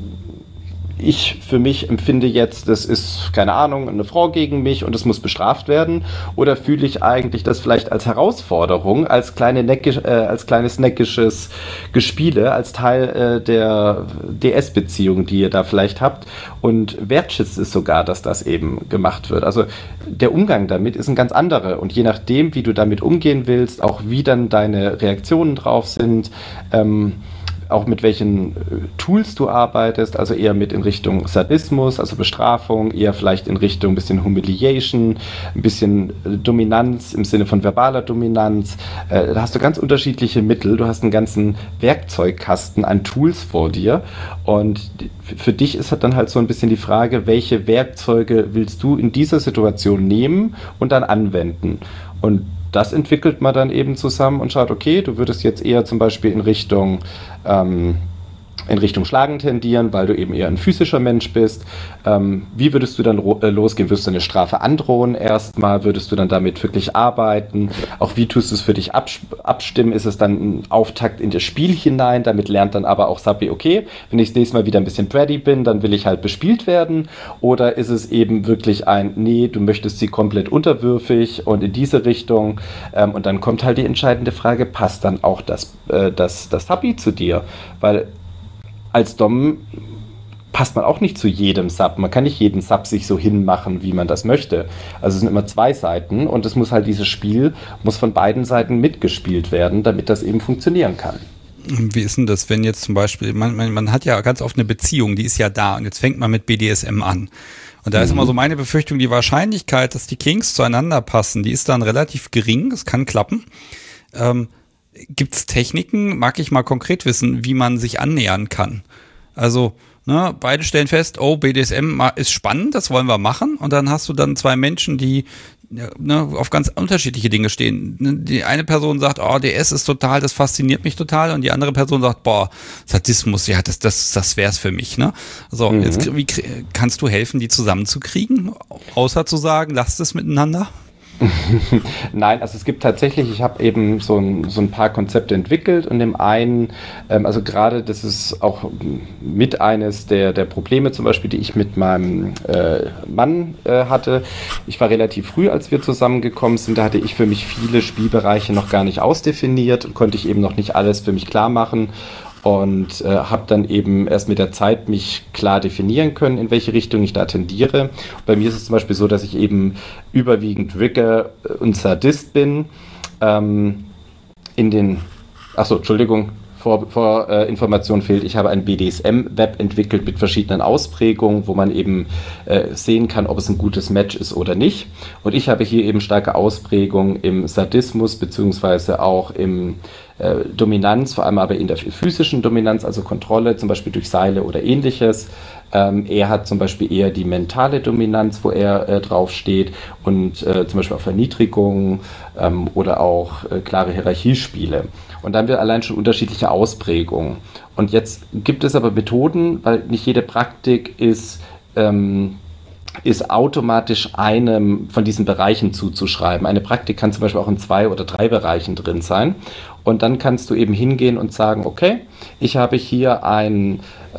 Ich für mich empfinde jetzt, das ist, keine Ahnung, eine Frau gegen mich und es muss bestraft werden? Oder fühle ich eigentlich das vielleicht als Herausforderung, als kleines neckisches Gespiele, als Teil der DS-Beziehung, die ihr da vielleicht habt, und wertschätzt es sogar, dass das eben gemacht wird? Also der Umgang damit ist ein ganz anderer, und je nachdem, wie du damit umgehen willst, auch wie dann deine Reaktionen drauf sind, auch mit welchen Tools du arbeitest, also eher mit in Richtung Sadismus, also Bestrafung, eher vielleicht in Richtung ein bisschen Humiliation, ein bisschen Dominanz im Sinne von verbaler Dominanz. Da hast du ganz unterschiedliche Mittel, du hast einen ganzen Werkzeugkasten an Tools vor dir, und für dich ist dann halt so ein bisschen die Frage, welche Werkzeuge willst du in dieser Situation nehmen und dann anwenden? Und das entwickelt man dann eben zusammen und schaut, okay, du würdest jetzt eher zum Beispiel in Richtung Schlagen tendieren, weil du eben eher ein physischer Mensch bist. Wie würdest du dann losgehen? Würdest du eine Strafe androhen erstmal? Würdest du dann damit wirklich arbeiten? Auch wie tust du es für dich abstimmen? Ist es dann ein Auftakt in das Spiel hinein? Damit lernt dann aber auch Sappi, okay, wenn ich das nächste Mal wieder ein bisschen bratty bin, dann will ich halt bespielt werden. Oder ist es eben wirklich nee, du möchtest sie komplett unterwürfig und in diese Richtung? Und dann kommt halt die entscheidende Frage, passt dann auch das Sappi zu dir? Weil als Dom passt man auch nicht zu jedem Sub. Man kann nicht jeden Sub sich so hinmachen, wie man das möchte. Also es sind immer zwei Seiten, und es muss halt dieses Spiel muss von beiden Seiten mitgespielt werden, damit das eben funktionieren kann. Wie ist denn das, wenn jetzt zum Beispiel, man hat ja ganz oft eine Beziehung, die ist ja da, und jetzt fängt man mit BDSM an. Und da ist immer so meine Befürchtung, die Wahrscheinlichkeit, dass die Kings zueinander passen, die ist dann relativ gering, das kann klappen. Gibt es Techniken, mag ich mal konkret wissen, wie man sich annähern kann? Also, beide stellen fest, oh, BDSM ist spannend, das wollen wir machen. Und dann hast du dann zwei Menschen, die auf ganz unterschiedliche Dinge stehen. Die eine Person sagt, oh, DS ist total, das fasziniert mich total. Und die andere Person sagt, boah, Sadismus, ja, das wär's für mich. Ne? So, jetzt wie kannst du helfen, die zusammenzukriegen? Außer zu sagen, lasst es miteinander? Nein, also es gibt tatsächlich, ich habe eben so ein paar Konzepte entwickelt, und dem einen, also gerade das ist auch mit eines der Probleme zum Beispiel, die ich mit meinem Mann hatte. Ich war relativ früh, als wir zusammengekommen sind, da hatte ich für mich viele Spielbereiche noch gar nicht ausdefiniert und konnte ich eben noch nicht alles für mich klar machen. Und habe dann eben erst mit der Zeit mich klar definieren können, in welche Richtung ich da tendiere. Bei mir ist es zum Beispiel so, dass ich eben überwiegend Rigger und Sadist bin. Information fehlt. Ich habe ein BDSM-Web entwickelt mit verschiedenen Ausprägungen, wo man eben sehen kann, ob es ein gutes Match ist oder nicht. Und ich habe hier eben starke Ausprägungen im Sadismus, beziehungsweise auch im Dominanz, vor allem aber in der physischen Dominanz, also Kontrolle, zum Beispiel durch Seile oder ähnliches. Er hat zum Beispiel eher die mentale Dominanz, wo er drauf steht, und zum Beispiel auf Verniedrigung oder auch klare Hierarchiespiele. Und dann haben wir allein schon unterschiedliche Ausprägungen. Und jetzt gibt es aber Methoden, weil nicht jede Praktik ist automatisch einem von diesen Bereichen zuzuschreiben. Eine Praktik kann zum Beispiel auch in 2 oder 3 Bereichen drin sein. Und dann kannst du eben hingehen und sagen, okay, ich habe hier ein,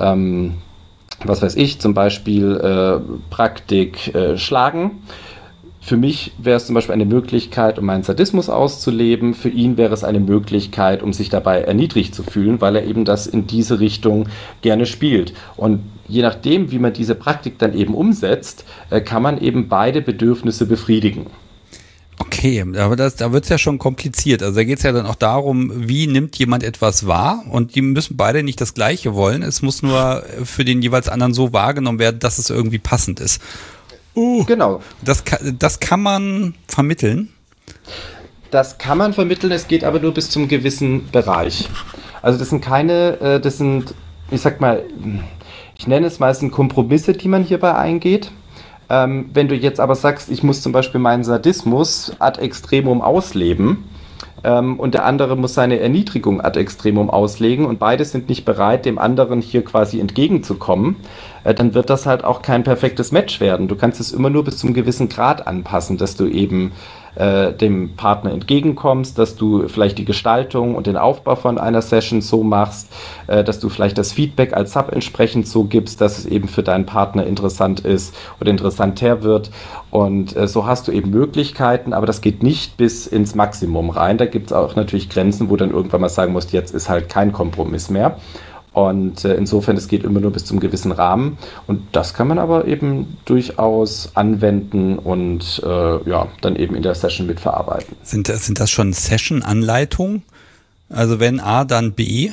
zum Beispiel Praktik Schlagen. Für mich wäre es zum Beispiel eine Möglichkeit, um meinen Sadismus auszuleben. Für ihn wäre es eine Möglichkeit, um sich dabei erniedrigt zu fühlen, weil er eben das in diese Richtung gerne spielt. Und je nachdem, wie man diese Praktik dann eben umsetzt, kann man eben beide Bedürfnisse befriedigen. Okay, aber da wird es ja schon kompliziert. Also da geht es ja dann auch darum, wie nimmt jemand etwas wahr, und die müssen beide nicht das Gleiche wollen. Es muss nur für den jeweils anderen so wahrgenommen werden, dass es irgendwie passend ist. Genau. Das kann man vermitteln. Das kann man vermitteln, es geht aber nur bis zum gewissen Bereich. Also ich sag mal, ich nenne es meistens Kompromisse, die man hierbei eingeht. Wenn du jetzt aber sagst, ich muss zum Beispiel meinen Sadismus ad extremum ausleben, und der andere muss seine Erniedrigung ad extremum auslegen und beide sind nicht bereit, dem anderen hier quasi entgegenzukommen, dann wird das halt auch kein perfektes Match werden. Du kannst es immer nur bis zum gewissen Grad anpassen, dass du eben dem Partner entgegenkommst, dass du vielleicht die Gestaltung und den Aufbau von einer Session so machst, dass du vielleicht das Feedback als Sub entsprechend so gibst, dass es eben für deinen Partner interessant ist oder interessanter wird. Und so hast du eben Möglichkeiten, aber das geht nicht bis ins Maximum rein. Da gibt es auch natürlich Grenzen, wo dann irgendwann mal sagen musst, jetzt ist halt kein Kompromiss mehr. Und insofern, es geht immer nur bis zum gewissen Rahmen. Und das kann man aber eben durchaus anwenden und dann eben in der Session mitverarbeiten. Sind das schon Session-Anleitungen? Also wenn A, dann B?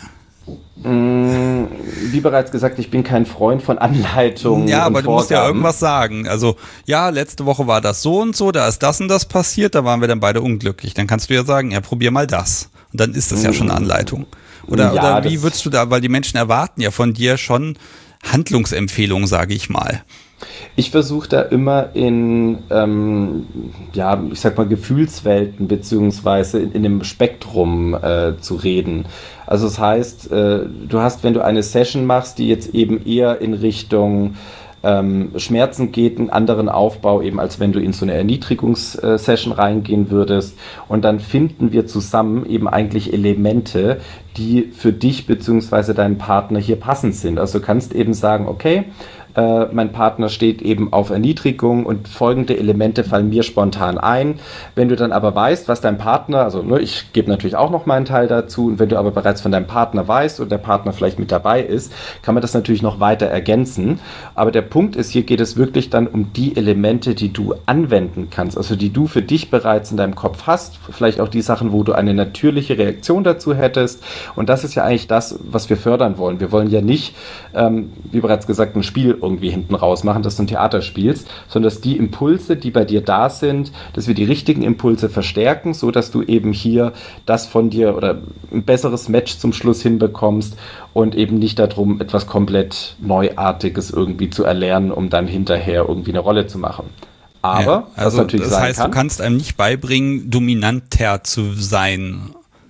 Wie bereits gesagt, ich bin kein Freund von Anleitungen. Ja, aber und du musst ja Vorgaben. irgendwas sagen. Also, ja, letzte Woche war das so und so, da ist das und das passiert, da waren wir dann beide unglücklich. Dann kannst du ja sagen, ja, probier mal das. Und dann ist das ja schon eine Anleitung. Oder wie würdest du da, weil die Menschen erwarten ja von dir schon Handlungsempfehlungen, sage ich mal. Ich versuche da immer in, ich sag mal, Gefühlswelten beziehungsweise in einem Spektrum zu reden. Also das heißt, du hast, wenn du eine Session machst, die jetzt eben eher in Richtung Schmerzen geht, einen anderen Aufbau, eben als wenn du in so eine Erniedrigungssession reingehen würdest. Und dann finden wir zusammen eben eigentlich Elemente, die für dich bzw. deinen Partner hier passend sind. Also du kannst eben sagen, okay, mein Partner steht eben auf Erniedrigung und folgende Elemente fallen mir spontan ein. Wenn du dann aber weißt, was dein Partner, ich gebe natürlich auch noch meinen Teil dazu, und wenn du aber bereits von deinem Partner weißt und der Partner vielleicht mit dabei ist, kann man das natürlich noch weiter ergänzen. Aber der Punkt ist, hier geht es wirklich dann um die Elemente, die du anwenden kannst, also die du für dich bereits in deinem Kopf hast, vielleicht auch die Sachen, wo du eine natürliche Reaktion dazu hättest. Und das ist ja eigentlich das, was wir fördern wollen. Wir wollen ja nicht, wie bereits gesagt, ein Spiel irgendwie hinten raus machen, dass du ein Theater spielst, sondern dass die Impulse, die bei dir da sind, dass wir die richtigen Impulse verstärken, so dass du eben hier das von dir oder ein besseres Match zum Schluss hinbekommst und eben nicht darum, etwas komplett Neuartiges irgendwie zu erlernen, um dann hinterher irgendwie eine Rolle zu machen. Aber, ja, also was natürlich das sein heißt, kann, du kannst einem nicht beibringen, dominanter zu sein.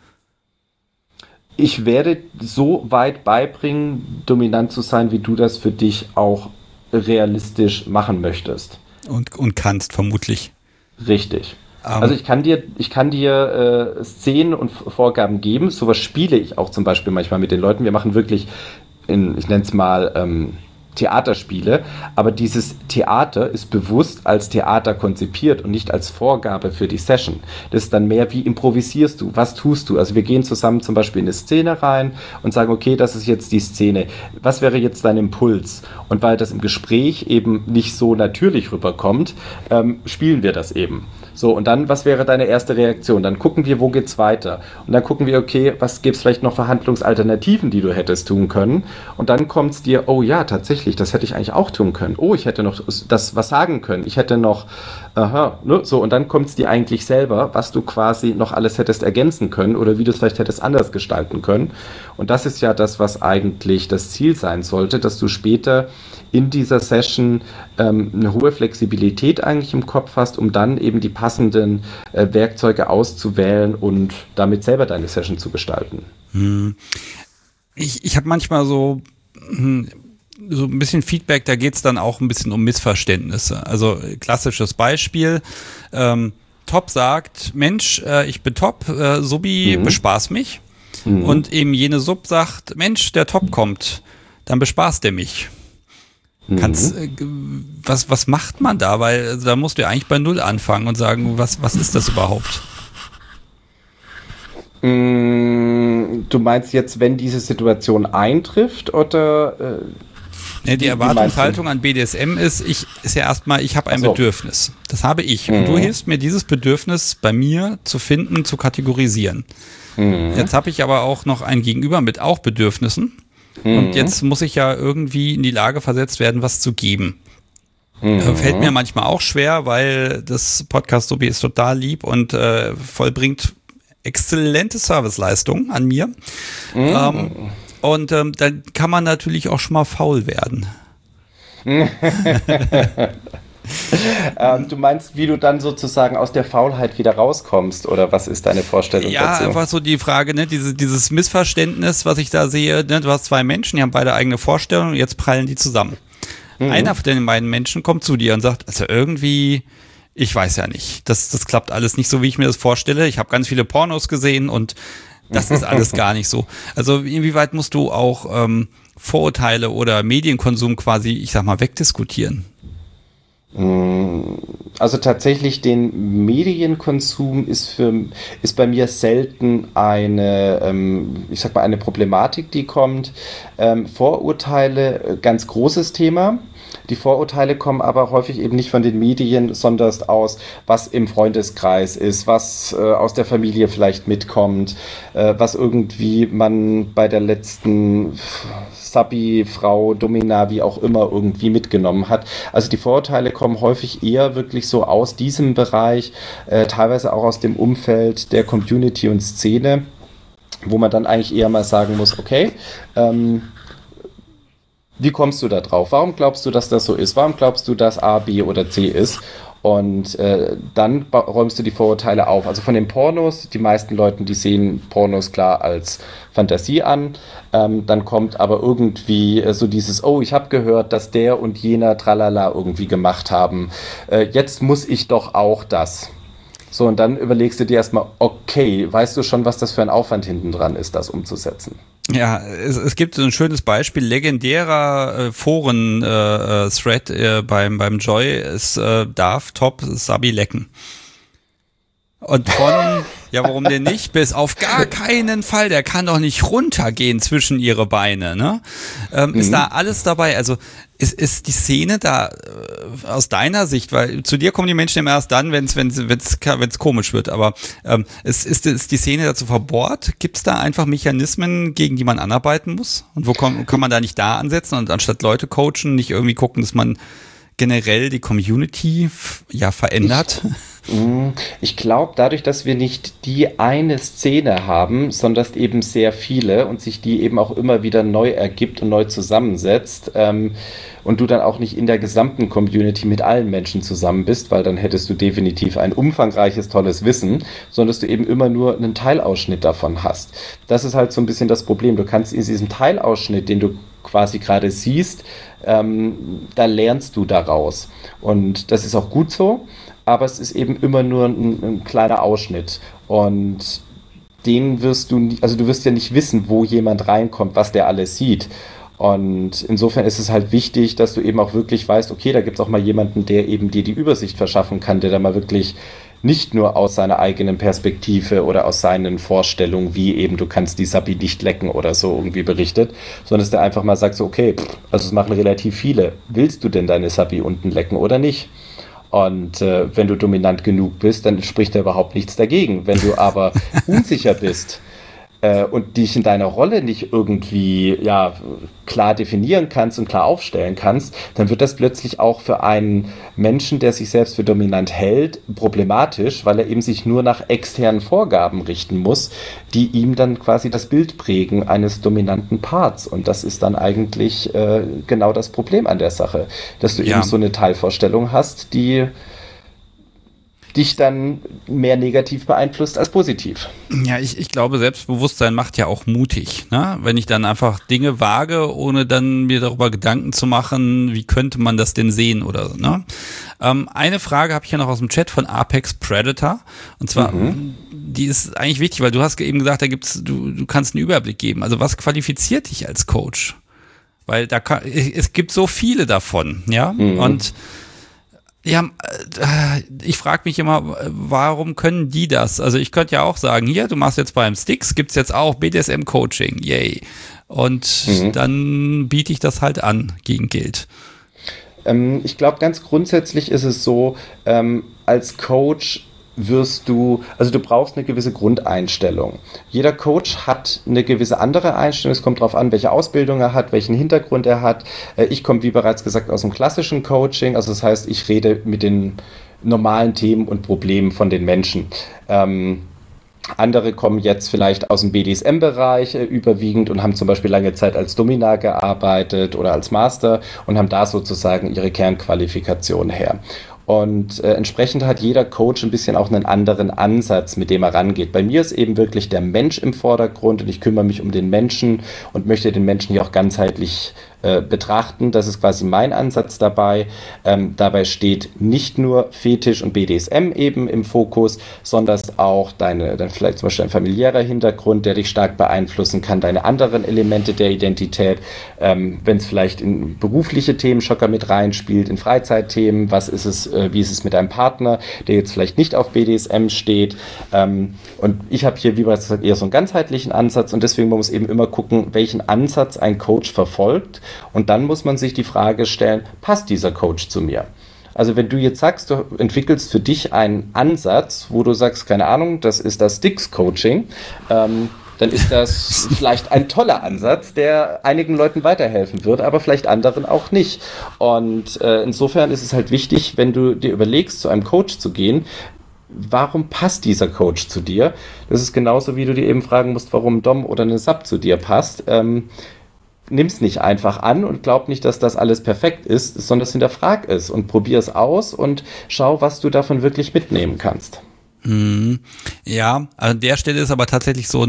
ich werde so weit beibringen, dominant zu sein, wie du das für dich auch realistisch machen möchtest. Und kannst, vermutlich. Richtig. Also ich kann dir Szenen und Vorgaben geben. Sowas spiele ich auch zum Beispiel manchmal mit den Leuten. Wir machen wirklich, ich nenne es mal, Theaterspiele, aber dieses Theater ist bewusst als Theater konzipiert und nicht als Vorgabe für die Session. Das ist dann mehr, wie improvisierst du, was tust du? Also wir gehen zusammen zum Beispiel in eine Szene rein und sagen, okay, das ist jetzt die Szene. Was wäre jetzt dein Impuls? Und weil das im Gespräch eben nicht so natürlich rüberkommt, spielen wir das eben. So, und dann, was wäre deine erste Reaktion? Dann gucken wir, wo geht's weiter? Und dann gucken wir, okay, was gibt's vielleicht noch für Handlungsalternativen, die du hättest tun können? Und dann kommt's dir, oh ja, tatsächlich, das hätte ich eigentlich auch tun können. Oh, ich hätte noch das was sagen können. Ich hätte noch, so, und dann kommt's dir eigentlich selber, was du quasi noch alles hättest ergänzen können oder wie du es vielleicht hättest anders gestalten können. Und das ist ja das, was eigentlich das Ziel sein sollte, dass du später in dieser Session eine hohe Flexibilität eigentlich im Kopf hast, um dann eben die passenden Werkzeuge auszuwählen und damit selber deine Session zu gestalten. Ich habe manchmal so ein bisschen Feedback, da geht es dann auch ein bisschen um Missverständnisse. Also klassisches Beispiel, Top sagt, Mensch, ich bin Top, Subi, bespaß mich. Und eben jene Sub sagt, Mensch, der Top kommt, dann bespaßt der mich. Was macht man da? Weil also, da musst du ja eigentlich bei Null anfangen und sagen, was ist das überhaupt? Du meinst jetzt, wenn diese Situation eintrifft, oder? Ja, die Erwartungshaltung an BDSM ist ja erstmal, ich habe ein Bedürfnis. Das habe ich. Und du hilfst mir, dieses Bedürfnis bei mir zu finden, zu kategorisieren. Jetzt habe ich aber auch noch ein Gegenüber mit auch Bedürfnissen. Und jetzt muss ich ja irgendwie in die Lage versetzt werden, was zu geben. Fällt mir manchmal auch schwer, weil das Podcast-Sobi ist total lieb und vollbringt exzellente Serviceleistungen an mir. Und dann kann man natürlich auch schon mal faul werden. Du meinst, wie du dann sozusagen aus der Faulheit wieder rauskommst, oder was ist deine Vorstellung dazu? Ja, einfach so die Frage, ne, dieses Missverständnis, was ich da sehe, ne, du hast zwei Menschen, die haben beide eigene Vorstellungen, jetzt prallen die zusammen. Einer von den beiden Menschen kommt zu dir und sagt, also irgendwie, ich weiß ja nicht, das klappt alles nicht so, wie ich mir das vorstelle. Ich habe ganz viele Pornos gesehen und das ist alles gar nicht so. Also inwieweit musst du auch Vorurteile oder Medienkonsum quasi, ich sag mal, wegdiskutieren? Also tatsächlich den Medienkonsum ist bei mir selten ich sag mal, eine Problematik, die kommt. Vorurteile, ganz großes Thema. Die Vorurteile kommen aber häufig eben nicht von den Medien, sondern aus, was im Freundeskreis ist, was aus der Familie vielleicht mitkommt, was irgendwie man bei der letzten Subby, Frau, Domina, wie auch immer irgendwie mitgenommen hat. Also die Vorurteile kommen häufig eher wirklich so aus diesem Bereich, teilweise auch aus dem Umfeld der Community und Szene, wo man dann eigentlich eher mal sagen muss, okay, wie kommst du da drauf? Warum glaubst du, dass das so ist? Warum glaubst du, dass A, B oder C ist? Und dann räumst du die Vorurteile auf. Also von den Pornos, die meisten Leute, die sehen Pornos klar als Fantasie an. Dann kommt aber irgendwie so dieses, oh, ich habe gehört, dass der und jener Tralala irgendwie gemacht haben. Jetzt muss ich doch auch das. So, und dann überlegst du dir erstmal, okay, weißt du schon, was das für ein Aufwand hinten dran ist, das umzusetzen? Ja, es gibt so ein schönes Beispiel, legendärer Foren-Thread beim Joy ist darf Top Sabi lecken. Und von, ja, warum denn nicht, bis auf gar keinen Fall, der kann doch nicht runtergehen zwischen ihre Beine, ne? Ist da alles dabei, also ist die Szene da aus deiner Sicht, weil zu dir kommen die Menschen immer erst dann, wenn es komisch wird, aber ist die Szene dazu verbohrt? Gibt es da einfach Mechanismen, gegen die man anarbeiten muss? Und wo kann man da nicht da ansetzen und anstatt Leute coachen, nicht irgendwie gucken, dass man generell die Community verändert? Ich glaube, dadurch, dass wir nicht die eine Szene haben, sondern eben sehr viele und sich die eben auch immer wieder neu ergibt und neu zusammensetzt, und du dann auch nicht in der gesamten Community mit allen Menschen zusammen bist, weil dann hättest du definitiv ein umfangreiches, tolles Wissen, sondern dass du eben immer nur einen Teilausschnitt davon hast. Das ist halt so ein bisschen das Problem. Du kannst in diesem Teilausschnitt, den du quasi gerade siehst, da lernst du daraus. Und das ist auch gut so, aber es ist eben immer nur ein kleiner Ausschnitt. Und den wirst du wirst ja nicht wissen, wo jemand reinkommt, was der alles sieht. Und insofern ist es halt wichtig, dass du eben auch wirklich weißt, okay, da gibt es auch mal jemanden, der eben dir die Übersicht verschaffen kann, der da mal wirklich nicht nur aus seiner eigenen Perspektive oder aus seinen Vorstellungen, wie eben du kannst die Sabi nicht lecken oder so irgendwie berichtet, sondern dass der einfach mal sagt so, okay, also es machen relativ viele. Willst du denn deine Sabi unten lecken oder nicht? Und wenn du dominant genug bist, dann spricht da überhaupt nichts dagegen. Wenn du aber unsicher bist und dich in deiner Rolle nicht irgendwie klar definieren kannst und klar aufstellen kannst, dann wird das plötzlich auch für einen Menschen, der sich selbst für dominant hält, problematisch, weil er eben sich nur nach externen Vorgaben richten muss, die ihm dann quasi das Bild prägen eines dominanten Parts. Und das ist dann eigentlich genau das Problem an der Sache, dass du eben so eine Teilvorstellung hast, die dich dann mehr negativ beeinflusst als positiv. Ja, ich glaube, Selbstbewusstsein macht ja auch mutig, ne? Wenn ich dann einfach Dinge wage, ohne dann mir darüber Gedanken zu machen, wie könnte man das denn sehen oder so, ne? Eine Frage habe ich ja noch aus dem Chat von Apex Predator, und zwar, die ist eigentlich wichtig, weil du hast eben gesagt, du kannst einen Überblick geben. Also was qualifiziert dich als Coach? Weil es gibt so viele davon, ja? Und ja, ich frage mich immer, warum können die das? Also ich könnte ja auch sagen, hier, du machst jetzt beim Sticks, gibt's jetzt auch BDSM-Coaching, yay. und dann biete ich das halt an gegen Geld. Ich glaube, ganz grundsätzlich ist es so, als Coach du brauchst eine gewisse Grundeinstellung. Jeder Coach hat eine gewisse andere Einstellung. Es kommt darauf an, welche Ausbildung er hat, welchen Hintergrund er hat. Ich komme, wie bereits gesagt, aus dem klassischen Coaching. Also das heißt, ich rede mit den normalen Themen und Problemen von den Menschen. Andere kommen jetzt vielleicht aus dem BDSM-Bereich überwiegend und haben zum Beispiel lange Zeit als Dominar gearbeitet oder als Master und haben da sozusagen ihre Kernqualifikation her. Und entsprechend hat jeder Coach ein bisschen auch einen anderen Ansatz, mit dem er rangeht. Bei mir ist eben wirklich der Mensch im Vordergrund und ich kümmere mich um den Menschen und möchte den Menschen hier auch ganzheitlich betrachten. Das ist quasi mein Ansatz dabei. Dabei steht nicht nur Fetisch und BDSM eben im Fokus, sondern auch dann vielleicht zum Beispiel ein familiärer Hintergrund, der dich stark beeinflussen kann, deine anderen Elemente der Identität, wenn es vielleicht in berufliche Themen Schocker mit reinspielt, in Freizeitthemen, wie ist es mit deinem Partner, der jetzt vielleicht nicht auf BDSM steht. Und ich habe hier, wie bereits gesagt, eher so einen ganzheitlichen Ansatz und deswegen muss man eben immer gucken, welchen Ansatz ein Coach verfolgt. Und dann muss man sich die Frage stellen, passt dieser Coach zu mir? Also wenn du jetzt sagst, du entwickelst für dich einen Ansatz, wo du sagst, keine Ahnung, das ist das Sticks-Coaching, dann ist das vielleicht ein toller Ansatz, der einigen Leuten weiterhelfen wird, aber vielleicht anderen auch nicht. Und insofern ist es halt wichtig, wenn du dir überlegst, zu einem Coach zu gehen, warum passt dieser Coach zu dir? Das ist genauso, wie du dir eben fragen musst, warum Dom oder eine Sub zu dir passt. Nimm's nicht einfach an und glaub nicht, dass das alles perfekt ist, sondern hinterfrag es und probier es aus und schau, was du davon wirklich mitnehmen kannst. Ja, an der Stelle ist aber tatsächlich so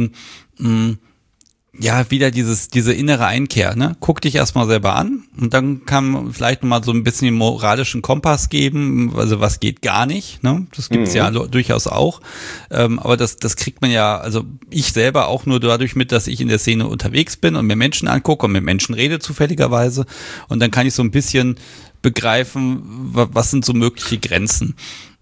wieder diese innere Einkehr, ne? Guck dich erstmal selber an und dann kann man vielleicht nochmal so ein bisschen den moralischen Kompass geben, also was geht gar nicht, ne? Das gibt's ja durchaus auch, aber das kriegt man ja, also ich selber auch nur dadurch mit, dass ich in der Szene unterwegs bin und mir Menschen angucke und mit Menschen rede zufälligerweise und dann kann ich so ein bisschen begreifen, was sind so mögliche Grenzen.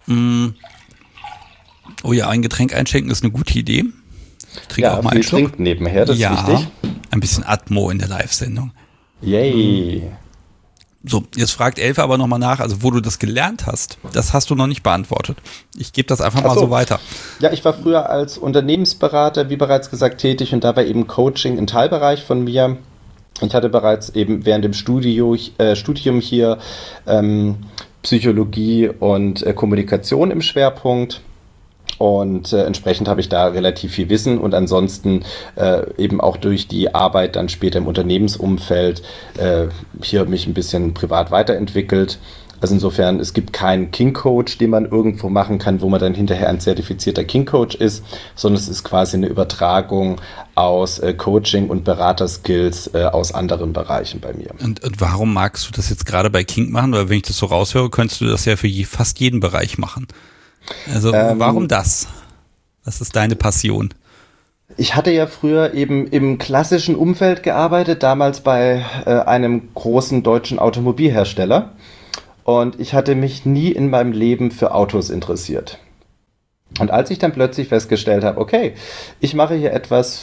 Oh ja, ein Getränk einschenken ist eine gute Idee. Ja, auch mal viel trinkt nebenher, das ist wichtig. Ein bisschen Atmo in der Live-Sendung. Yay. So, jetzt fragt Elfe aber nochmal nach, also wo du das gelernt hast, das hast du noch nicht beantwortet. Ich gebe das einfach mal so weiter. Ja, ich war früher als Unternehmensberater, wie bereits gesagt, tätig und da war eben Coaching ein Teilbereich von mir. Ich hatte bereits eben während dem Studium hier Psychologie und Kommunikation im Schwerpunkt. Und entsprechend habe ich da relativ viel Wissen und ansonsten eben auch durch die Arbeit dann später im Unternehmensumfeld hier mich ein bisschen privat weiterentwickelt. Also insofern, es gibt keinen King-Coach, den man irgendwo machen kann, wo man dann hinterher ein zertifizierter King-Coach ist, sondern es ist quasi eine Übertragung aus Coaching- und Beraterskills aus anderen Bereichen bei mir. Und warum magst du das jetzt gerade bei King machen? Weil wenn ich das so raushöre, könntest du das ja für fast jeden Bereich machen. Also warum das? Was ist deine Passion? Ich hatte ja früher eben im klassischen Umfeld gearbeitet, damals bei einem großen deutschen Automobilhersteller. Und ich hatte mich nie in meinem Leben für Autos interessiert. Und als ich dann plötzlich festgestellt habe, okay, ich mache hier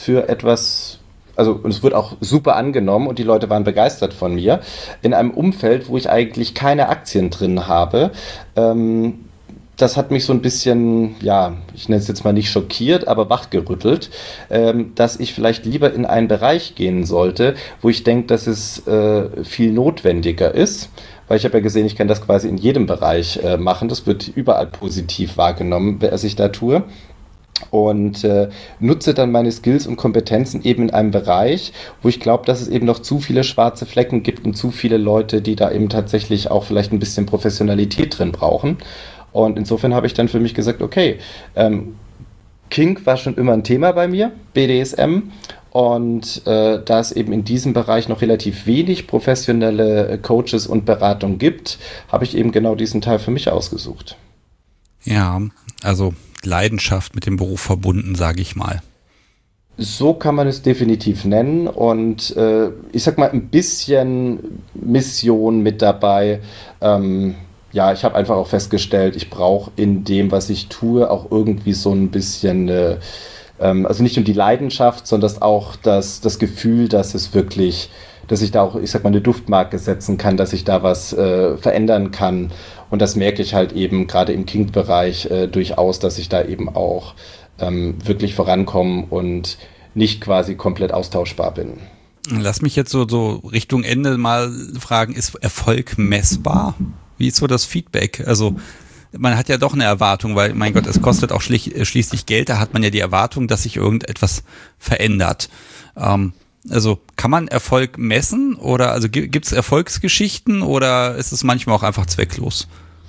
und es wird auch super angenommen und die Leute waren begeistert von mir, in einem Umfeld, wo ich eigentlich keine Aktien drin habe, das hat mich so ein bisschen, ja, ich nenne es jetzt mal nicht schockiert, aber wachgerüttelt, dass ich vielleicht lieber in einen Bereich gehen sollte, wo ich denke, dass es viel notwendiger ist. Weil ich habe ja gesehen, ich kann das quasi in jedem Bereich machen. Das wird überall positiv wahrgenommen, was ich da tue. Und nutze dann meine Skills und Kompetenzen eben in einem Bereich, wo ich glaube, dass es eben noch zu viele schwarze Flecken gibt und zu viele Leute, die da eben tatsächlich auch vielleicht ein bisschen Professionalität drin brauchen. Und insofern habe ich dann für mich gesagt, okay, Kink war schon immer ein Thema bei mir, BDSM. Und da es eben in diesem Bereich noch relativ wenig professionelle Coaches und Beratung gibt, habe ich eben genau diesen Teil für mich ausgesucht. Ja, also Leidenschaft mit dem Beruf verbunden, sage ich mal. So kann man es definitiv nennen und ich sag mal ein bisschen Mission mit dabei. Ja, ich habe einfach auch festgestellt, ich brauche in dem, was ich tue, auch irgendwie so ein bisschen Also nicht nur die Leidenschaft, sondern auch das Gefühl, dass es wirklich, dass ich da auch, ich sag mal, eine Duftmarke setzen kann, dass ich da was verändern kann. Und das merke ich halt eben gerade im Kink-Bereich durchaus, dass ich da eben auch wirklich vorankomme und nicht quasi komplett austauschbar bin. Lass mich jetzt so Richtung Ende mal fragen, ist Erfolg messbar? Wie ist so das Feedback? Also man hat ja doch eine Erwartung, weil, mein Gott, es kostet auch schließlich Geld, da hat man ja die Erwartung, dass sich irgendetwas verändert. Also kann man Erfolg messen oder also gibt es Erfolgsgeschichten oder ist es manchmal auch einfach zwecklos?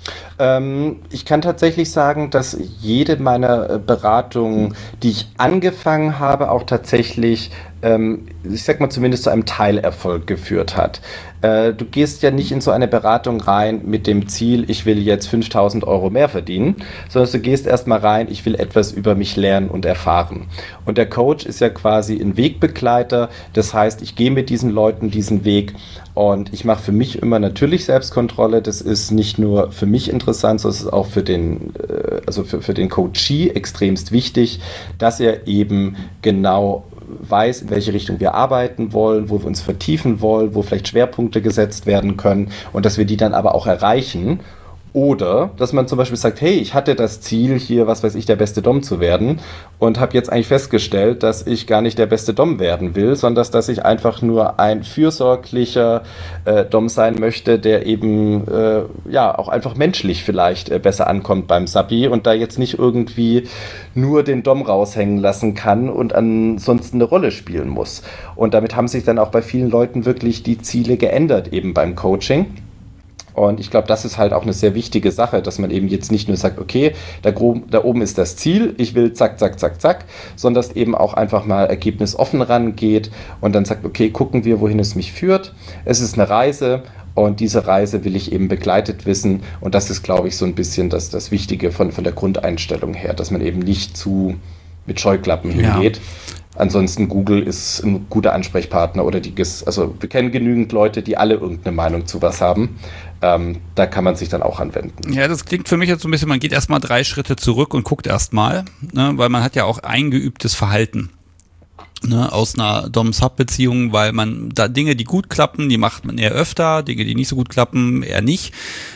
Ich kann tatsächlich sagen, dass jede meiner Beratungen, die ich angefangen habe, auch tatsächlich, ich sag mal zumindest zu einem Teilerfolg geführt hat. Du gehst ja nicht in so eine Beratung rein mit dem Ziel, ich will jetzt 5.000 Euro mehr verdienen, sondern du gehst erstmal rein, ich will etwas über mich lernen und erfahren. Und der Coach ist ja quasi ein Wegbegleiter, das heißt, ich gehe mit diesen Leuten diesen Weg und ich mache für mich immer natürlich Selbstkontrolle. Das ist nicht nur für mich interessant, sondern es ist auch für den, für den Coachee extremst wichtig, dass er eben genau weiß, in welche Richtung wir arbeiten wollen, wo wir uns vertiefen wollen, wo vielleicht Schwerpunkte gesetzt werden können und dass wir die dann aber auch erreichen. Oder, dass man zum Beispiel sagt, hey, ich hatte das Ziel, hier, was weiß ich, der beste Dom zu werden und habe jetzt eigentlich festgestellt, dass ich gar nicht der beste Dom werden will, sondern dass ich einfach nur ein fürsorglicher Dom sein möchte, der eben auch einfach menschlich vielleicht besser ankommt beim Subby und da jetzt nicht irgendwie nur den Dom raushängen lassen kann und ansonsten eine Rolle spielen muss. Und damit haben sich dann auch bei vielen Leuten wirklich die Ziele geändert, eben beim Coaching. Und ich glaube, das ist halt auch eine sehr wichtige Sache, dass man eben jetzt nicht nur sagt, okay, da oben ist das Ziel, ich will zack, zack, zack, zack, sondern dass eben auch einfach mal ergebnisoffen rangeht und dann sagt, okay, gucken wir, wohin es mich führt. Es ist eine Reise und diese Reise will ich eben begleitet wissen und das ist, glaube ich, so ein bisschen das Wichtige von der Grundeinstellung her, dass man eben nicht zu mit Scheuklappen hingeht. Ja. Ansonsten Google ist ein guter Ansprechpartner oder also wir kennen genügend Leute, die alle irgendeine Meinung zu was haben. Da kann man sich dann auch anwenden. Ja, das klingt für mich jetzt so ein bisschen, man geht erstmal 3 Schritte zurück und guckt erstmal, ne, weil man hat ja auch eingeübtes Verhalten. Ne, aus einer Dom-Sub-Beziehung, weil man da Dinge, die gut klappen, die macht man eher öfter, Dinge, die nicht so gut klappen, eher nicht.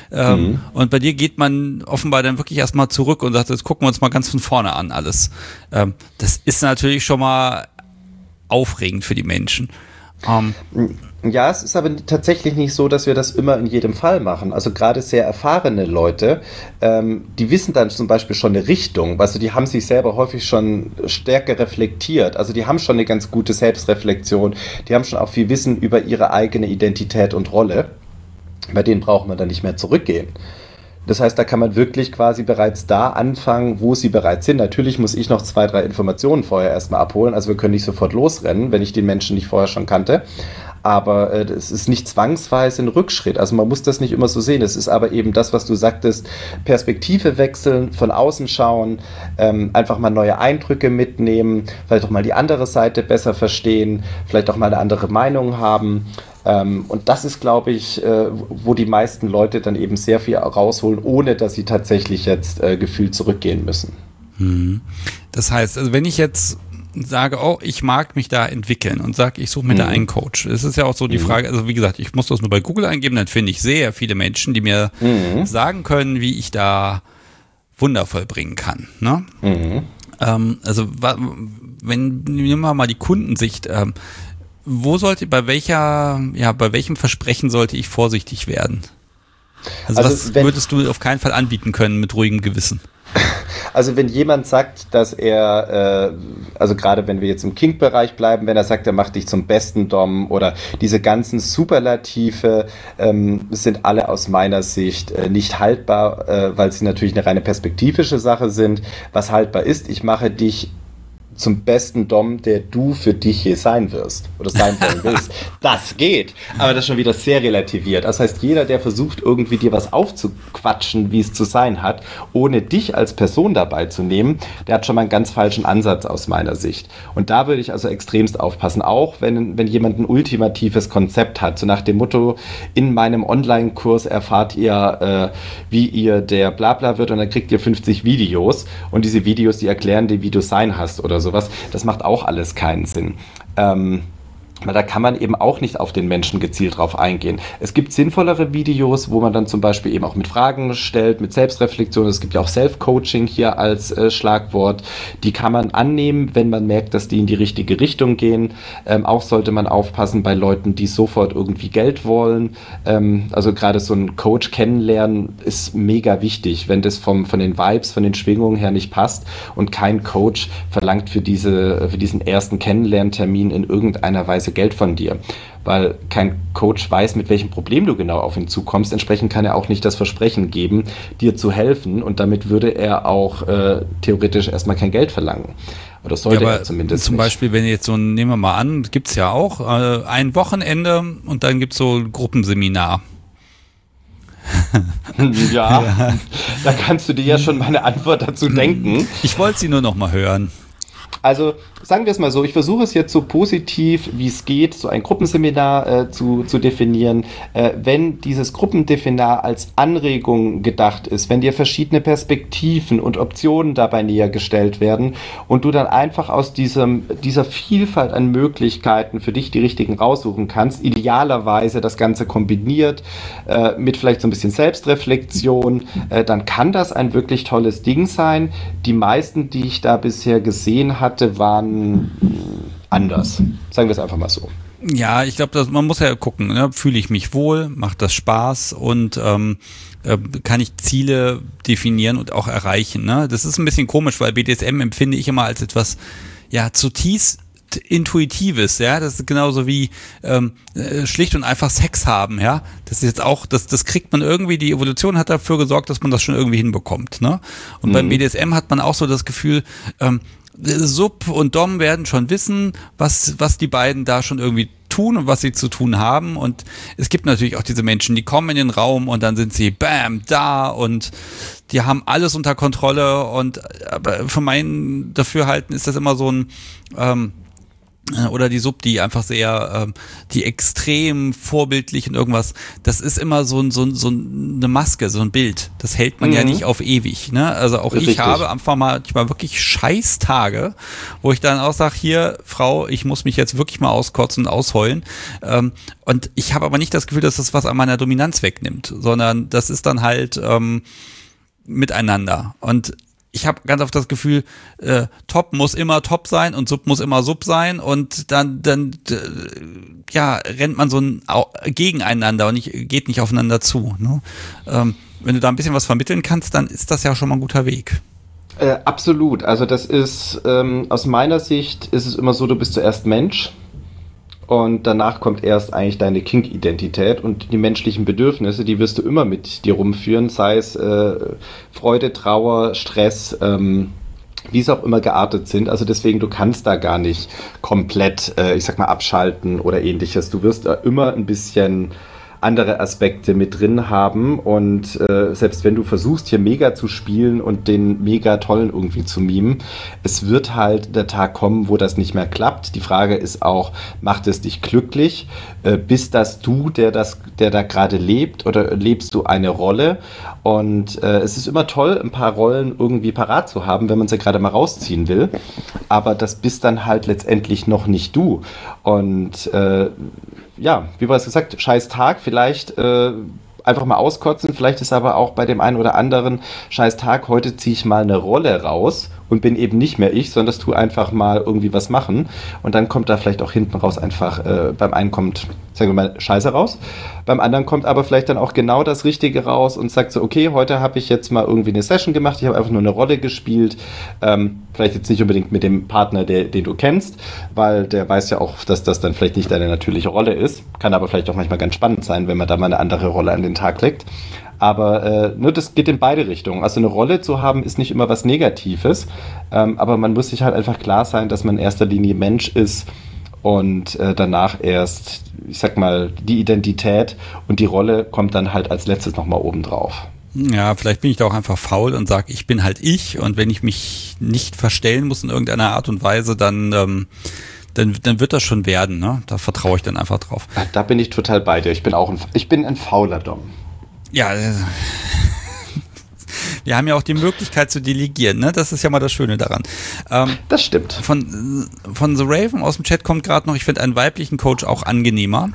Und bei dir geht man offenbar dann wirklich erstmal zurück und sagt, jetzt gucken wir uns mal ganz von vorne an alles. Das ist natürlich schon mal aufregend für die Menschen. Ja, es ist aber tatsächlich nicht so, dass wir das immer in jedem Fall machen. Also gerade sehr erfahrene Leute, die wissen dann zum Beispiel schon eine Richtung. Also die haben sich selber häufig schon stärker reflektiert. Also die haben schon eine ganz gute Selbstreflexion. Die haben schon auch viel Wissen über ihre eigene Identität und Rolle. Bei denen braucht man dann nicht mehr zurückgehen. Das heißt, da kann man wirklich quasi bereits da anfangen, wo sie bereits sind. Natürlich muss ich noch 2, 3 Informationen vorher erstmal abholen. Also wir können nicht sofort losrennen, wenn ich den Menschen nicht vorher schon kannte. Aber es ist nicht zwangsweise ein Rückschritt. Also man muss das nicht immer so sehen. Es ist aber eben das, was du sagtest, Perspektive wechseln, von außen schauen, einfach mal neue Eindrücke mitnehmen, vielleicht auch mal die andere Seite besser verstehen, vielleicht auch mal eine andere Meinung haben. Und das ist, glaube ich, wo die meisten Leute dann eben sehr viel rausholen, ohne dass sie tatsächlich jetzt gefühlt zurückgehen müssen. Das heißt, also wenn ich jetzt sage, oh, ich mag mich da entwickeln und sage, ich suche mir da einen Coach. Es ist ja auch so die Frage, also wie gesagt, ich muss das nur bei Google eingeben, dann finde ich sehr viele Menschen, die mir sagen können, wie ich da Wunder vollbringen kann. Ne? Also nehmen wir mal die Kundensicht, bei welchem Versprechen sollte ich vorsichtig werden? Also was würdest du auf keinen Fall anbieten können mit ruhigem Gewissen? Also wenn jemand sagt, dass er, also gerade wenn wir jetzt im Kink-Bereich bleiben, wenn er sagt, er macht dich zum besten Dom oder diese ganzen Superlative sind alle aus meiner Sicht nicht haltbar, weil sie natürlich eine reine perspektivische Sache sind. Was haltbar ist, ich mache dich zum besten Dom, der du für dich hier sein wirst oder sein wollen willst. Das geht, aber das ist schon wieder sehr relativiert. Das heißt, jeder, der versucht, irgendwie dir was aufzuquatschen, wie es zu sein hat, ohne dich als Person dabei zu nehmen, der hat schon mal einen ganz falschen Ansatz aus meiner Sicht. Und da würde ich also extremst aufpassen, auch wenn jemand ein ultimatives Konzept hat, so nach dem Motto, in meinem Online-Kurs erfahrt ihr, wie ihr der Blabla wird und dann kriegt ihr 50 Videos und diese Videos, die erklären dir, wie du sein hast oder sowas. Das macht auch alles keinen Sinn. Weil da kann man eben auch nicht auf den Menschen gezielt drauf eingehen. Es gibt sinnvollere Videos, wo man dann zum Beispiel eben auch mit Fragen stellt, mit Selbstreflexion. Es gibt ja auch Self-Coaching hier als Schlagwort. Die kann man annehmen, wenn man merkt, dass die in die richtige Richtung gehen. Auch sollte man aufpassen bei Leuten, die sofort irgendwie Geld wollen. Also gerade so ein Coach kennenlernen ist mega wichtig. Wenn das von den Vibes, von den Schwingungen her nicht passt und kein Coach verlangt für diesen ersten Kennenlerntermin in irgendeiner Weise Geld von dir, weil kein Coach weiß, mit welchem Problem du genau auf ihn zukommst. Entsprechend kann er auch nicht das Versprechen geben, dir zu helfen, und damit würde er auch theoretisch erstmal kein Geld verlangen. Oder sollte er zumindest zum nicht. Beispiel, wenn jetzt so, nehmen wir mal an, gibt's ja auch ein Wochenende und dann gibt's so ein Gruppenseminar. Ja, da kannst du dir ja schon meine Antwort dazu denken. Ich wollte sie nur noch mal hören. Also sagen wir es mal so, ich versuche es jetzt so positiv, wie es geht, so ein Gruppenseminar zu definieren. Wenn dieses Gruppenseminar als Anregung gedacht ist, wenn dir verschiedene Perspektiven und Optionen dabei näher gestellt werden und du dann einfach aus dieser Vielfalt an Möglichkeiten für dich die richtigen raussuchen kannst, idealerweise das Ganze kombiniert mit vielleicht so ein bisschen Selbstreflexion, dann kann das ein wirklich tolles Ding sein. Die meisten, die ich da bisher gesehen hatte, waren anders. Sagen wir es einfach mal so. Ja, ich glaube, man muss ja gucken, ne? Fühle ich mich wohl, macht das Spaß und kann ich Ziele definieren und auch erreichen. Ne? Das ist ein bisschen komisch, weil BDSM empfinde ich immer als etwas zutiefst Intuitives, ja, das ist genauso wie schlicht und einfach Sex haben, ja, das ist jetzt auch, das kriegt man irgendwie, die Evolution hat dafür gesorgt, dass man das schon irgendwie hinbekommt, ne, und beim BDSM hat man auch so das Gefühl, Sub und Dom werden schon wissen, was die beiden da schon irgendwie tun und was sie zu tun haben, und es gibt natürlich auch diese Menschen, die kommen in den Raum und dann sind sie bam, da, und die haben alles unter Kontrolle, und aber für mein Dafürhalten ist das immer so ein oder die Sub, die einfach sehr, die extrem vorbildlich und irgendwas, das ist immer so eine Maske, so ein Bild. Das hält man ja nicht auf ewig, ne? Also auch Richtig. ich habe einfach manchmal wirklich scheiß Tage, wo ich dann auch sage, hier, Frau, ich muss mich jetzt wirklich mal auskotzen und ausheulen. Und ich habe aber nicht das Gefühl, dass das was an meiner Dominanz wegnimmt, sondern das ist dann halt miteinander. Und ich habe ganz oft das Gefühl, Top muss immer Top sein und Sub muss immer Sub sein, und dann rennt man so gegeneinander und geht nicht aufeinander zu. Ne? Wenn du da ein bisschen was vermitteln kannst, dann ist das ja schon mal ein guter Weg. Absolut. Also das ist, aus meiner Sicht ist es immer so, du bist zuerst Mensch. Und danach kommt erst eigentlich deine Kink-Identität, und die menschlichen Bedürfnisse, die wirst du immer mit dir rumführen, sei es Freude, Trauer, Stress, wie es auch immer geartet sind. Also deswegen, du kannst da gar nicht komplett, abschalten oder ähnliches. Du wirst da immer ein bisschen andere Aspekte mit drin haben, und selbst wenn du versuchst, hier mega zu spielen und den mega tollen irgendwie zu mimen, es wird halt der Tag kommen, wo das nicht mehr klappt. Die Frage ist auch, macht es dich glücklich? Bist das du, der da gerade lebt, oder lebst du eine Rolle? Und es ist immer toll, ein paar Rollen irgendwie parat zu haben, wenn man sie gerade mal rausziehen will, aber das bist dann halt letztendlich noch nicht du. Und wie bereits gesagt, scheiß Tag, vielleicht einfach mal auskotzen, vielleicht ist aber auch bei dem einen oder anderen scheiß Tag, heute ziehe ich mal eine Rolle raus und bin eben nicht mehr ich, sondern das tu einfach mal irgendwie was machen, und dann kommt da vielleicht auch hinten raus einfach, beim einen kommt, sagen wir mal, Scheiße raus, beim anderen kommt aber vielleicht dann auch genau das Richtige raus und sagt so, okay, heute habe ich jetzt mal irgendwie eine Session gemacht, ich habe einfach nur eine Rolle gespielt, vielleicht jetzt nicht unbedingt mit dem Partner, den du kennst, weil der weiß ja auch, dass das dann vielleicht nicht deine natürliche Rolle ist, kann aber vielleicht auch manchmal ganz spannend sein, wenn man da mal eine andere Rolle an den Tag legt. Aber das geht in beide Richtungen. Also eine Rolle zu haben, ist nicht immer was Negatives, aber man muss sich halt einfach klar sein, dass man in erster Linie Mensch ist und danach erst, ich sag mal, die Identität, und die Rolle kommt dann halt als letztes nochmal oben drauf. Ja, vielleicht bin ich da auch einfach faul und sage, ich bin halt ich, und wenn ich mich nicht verstellen muss in irgendeiner Art und Weise, dann wird das schon werden, ne? Da vertraue ich dann einfach drauf. Da bin ich total bei dir. Ich bin ein fauler Dom. Ja, Wir haben ja auch die Möglichkeit zu delegieren, ne? Das ist ja mal das Schöne daran. Das stimmt. Von The Raven aus dem Chat kommt gerade noch, ich finde einen weiblichen Coach auch angenehmer.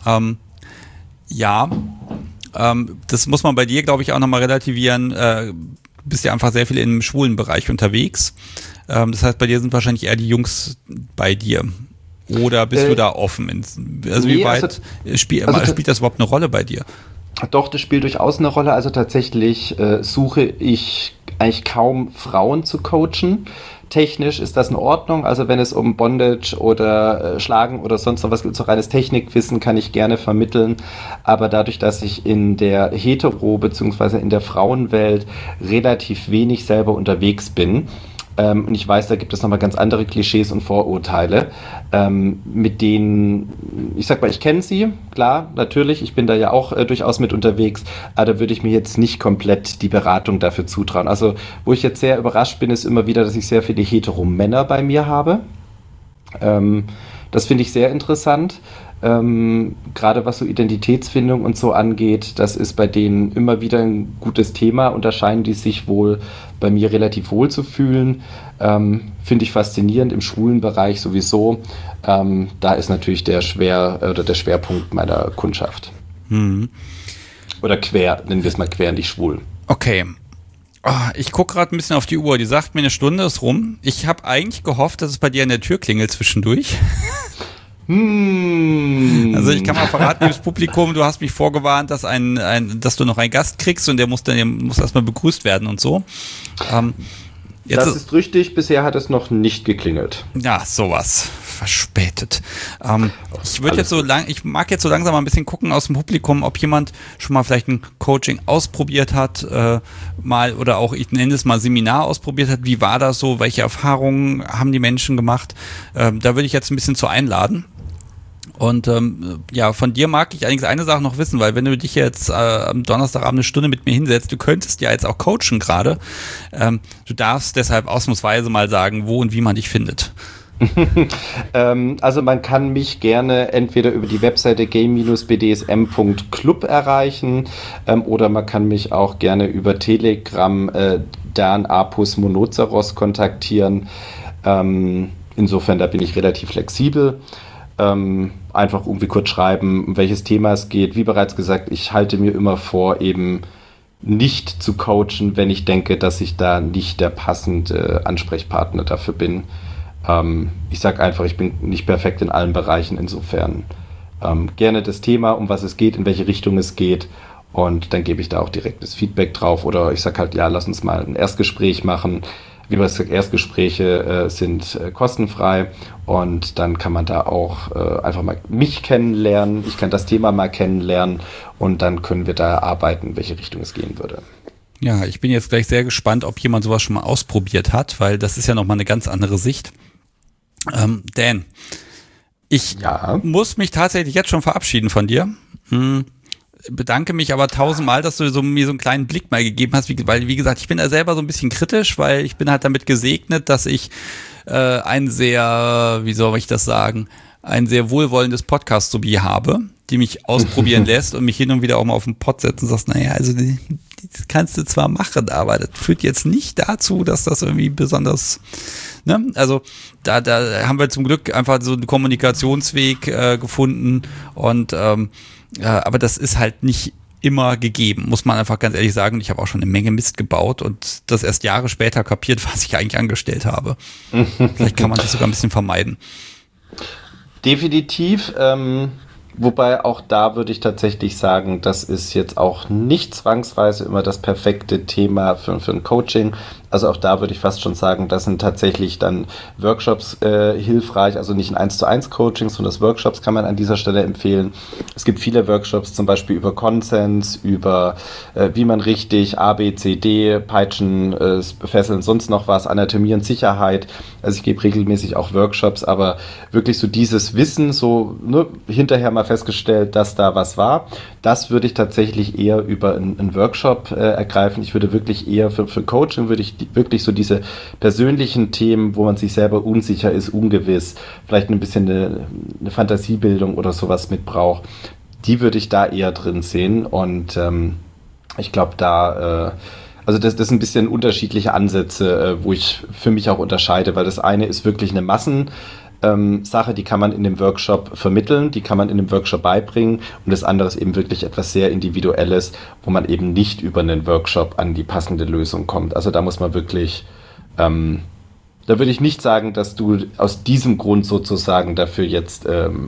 Das muss man bei dir, glaube ich, auch nochmal relativieren. Du bist ja einfach sehr viel im schwulen Bereich unterwegs. Das heißt, bei dir sind wahrscheinlich eher die Jungs bei dir. Oder bist du da offen? Wie weit spielt das überhaupt eine Rolle bei dir? Doch, das spielt durchaus eine Rolle. Also tatsächlich suche ich eigentlich kaum Frauen zu coachen. Technisch ist das in Ordnung. Also wenn es um Bondage oder Schlagen oder sonst noch was geht, so reines Technikwissen kann ich gerne vermitteln. Aber dadurch, dass ich in der Hetero- bzw. in der Frauenwelt relativ wenig selber unterwegs bin, und ich weiß, da gibt es nochmal ganz andere Klischees und Vorurteile, mit denen, ich sag mal, ich kenne sie, klar, natürlich, ich bin da ja auch durchaus mit unterwegs, aber da würde ich mir jetzt nicht komplett die Beratung dafür zutrauen. Also, wo ich jetzt sehr überrascht bin, ist immer wieder, dass ich sehr viele Hetero-Männer bei mir habe. Das finde ich sehr interessant. Gerade was so Identitätsfindung und so angeht, das ist bei denen immer wieder ein gutes Thema und da scheinen die sich wohl bei mir relativ wohl zu fühlen. Finde ich faszinierend im schwulen Bereich sowieso. Da ist natürlich der Schwerpunkt meiner Kundschaft. Oder nennen wir es mal quer, nicht schwul. Okay. Ich gucke gerade ein bisschen auf die Uhr. Die sagt mir, eine Stunde ist rum. Ich habe eigentlich gehofft, dass es bei dir an der Tür klingelt zwischendurch. Also ich kann mal verraten, liebes Publikum, du hast mich vorgewarnt, dass dass du noch einen Gast kriegst und der muss erstmal begrüßt werden und so. Das ist richtig, bisher hat es noch nicht geklingelt. Ja, sowas. Verspätet. Ich mag jetzt so langsam mal ein bisschen gucken aus dem Publikum, ob jemand schon mal vielleicht ein Coaching ausprobiert hat, oder auch, ich nenne es mal Seminar ausprobiert hat. Wie war das so? Welche Erfahrungen haben die Menschen gemacht? Da würde ich jetzt ein bisschen zu einladen. Und von dir mag ich allerdings eine Sache noch wissen, weil wenn du dich jetzt am Donnerstagabend eine Stunde mit mir hinsetzt, du könntest ja jetzt auch coachen gerade. Du darfst deshalb ausnahmsweise mal sagen, wo und wie man dich findet. Also man kann mich gerne entweder über die Webseite game-bdsm.club erreichen oder man kann mich auch gerne über Telegram Dan Apus Monozaros kontaktieren. Insofern, da bin ich relativ flexibel. Einfach irgendwie kurz schreiben, um welches Thema es geht. Wie bereits gesagt, ich halte mir immer vor, eben nicht zu coachen, wenn ich denke, dass ich da nicht der passende Ansprechpartner dafür bin. Ich sage einfach, ich bin nicht perfekt in allen Bereichen, insofern gerne das Thema, um was es geht, in welche Richtung es geht und dann gebe ich da auch direktes Feedback drauf oder ich sage halt, ja, lass uns mal ein Erstgespräch machen. Wie man sagt, Erstgespräche sind kostenfrei und dann kann man da auch einfach mal mich kennenlernen, ich kann das Thema mal kennenlernen und dann können wir da arbeiten, in welche Richtung es gehen würde. Ja, ich bin jetzt gleich sehr gespannt, ob jemand sowas schon mal ausprobiert hat, weil das ist ja nochmal eine ganz andere Sicht. Dan, ich muss mich tatsächlich jetzt schon verabschieden von dir. Bedanke mich aber 1000-mal, dass du mir so einen kleinen Blick mal gegeben hast, weil, wie gesagt, ich bin da selber so ein bisschen kritisch, weil ich bin halt damit gesegnet, dass ich ein sehr, wie soll ich das sagen, ein sehr wohlwollendes Podcast-Subi habe, die mich ausprobieren lässt und mich hin und wieder auch mal auf den Pod setzt und sagst, naja, also das kannst du zwar machen, aber das führt jetzt nicht dazu, dass das irgendwie besonders, ne? Also da haben wir zum Glück einfach so einen Kommunikationsweg gefunden und aber das ist halt nicht immer gegeben, muss man einfach ganz ehrlich sagen. Ich habe auch schon eine Menge Mist gebaut und das erst Jahre später kapiert, was ich eigentlich angestellt habe. Vielleicht kann man das sogar ein bisschen vermeiden. Definitiv, wobei auch da würde ich tatsächlich sagen, das ist jetzt auch nicht zwangsweise immer das perfekte Thema für ein Coaching. Also auch da würde ich fast schon sagen, das sind tatsächlich dann Workshops hilfreich, also nicht ein 1:1 Coaching, sondern das Workshops kann man an dieser Stelle empfehlen. Es gibt viele Workshops, zum Beispiel über Konsens, über wie man richtig A, B, C, D, Peitschen, Fesseln, sonst noch was, Anatomie und Sicherheit. Also ich gebe regelmäßig auch Workshops, aber wirklich so dieses Wissen, so hinterher mal festgestellt, dass da was war, das würde ich tatsächlich eher über einen Workshop ergreifen. Ich würde wirklich eher für Coaching würde ich wirklich so diese persönlichen Themen, wo man sich selber unsicher ist, ungewiss, vielleicht ein bisschen eine Fantasiebildung oder sowas mit braucht, die würde ich da eher drin sehen und ich glaube Also das sind ein bisschen unterschiedliche Ansätze, wo ich für mich auch unterscheide, weil das eine ist wirklich eine Sache, die kann man in dem Workshop vermitteln, die kann man in dem Workshop beibringen und das andere ist eben wirklich etwas sehr Individuelles, wo man eben nicht über einen Workshop an die passende Lösung kommt. Also da muss man wirklich, da würde ich nicht sagen, dass du aus diesem Grund sozusagen dafür jetzt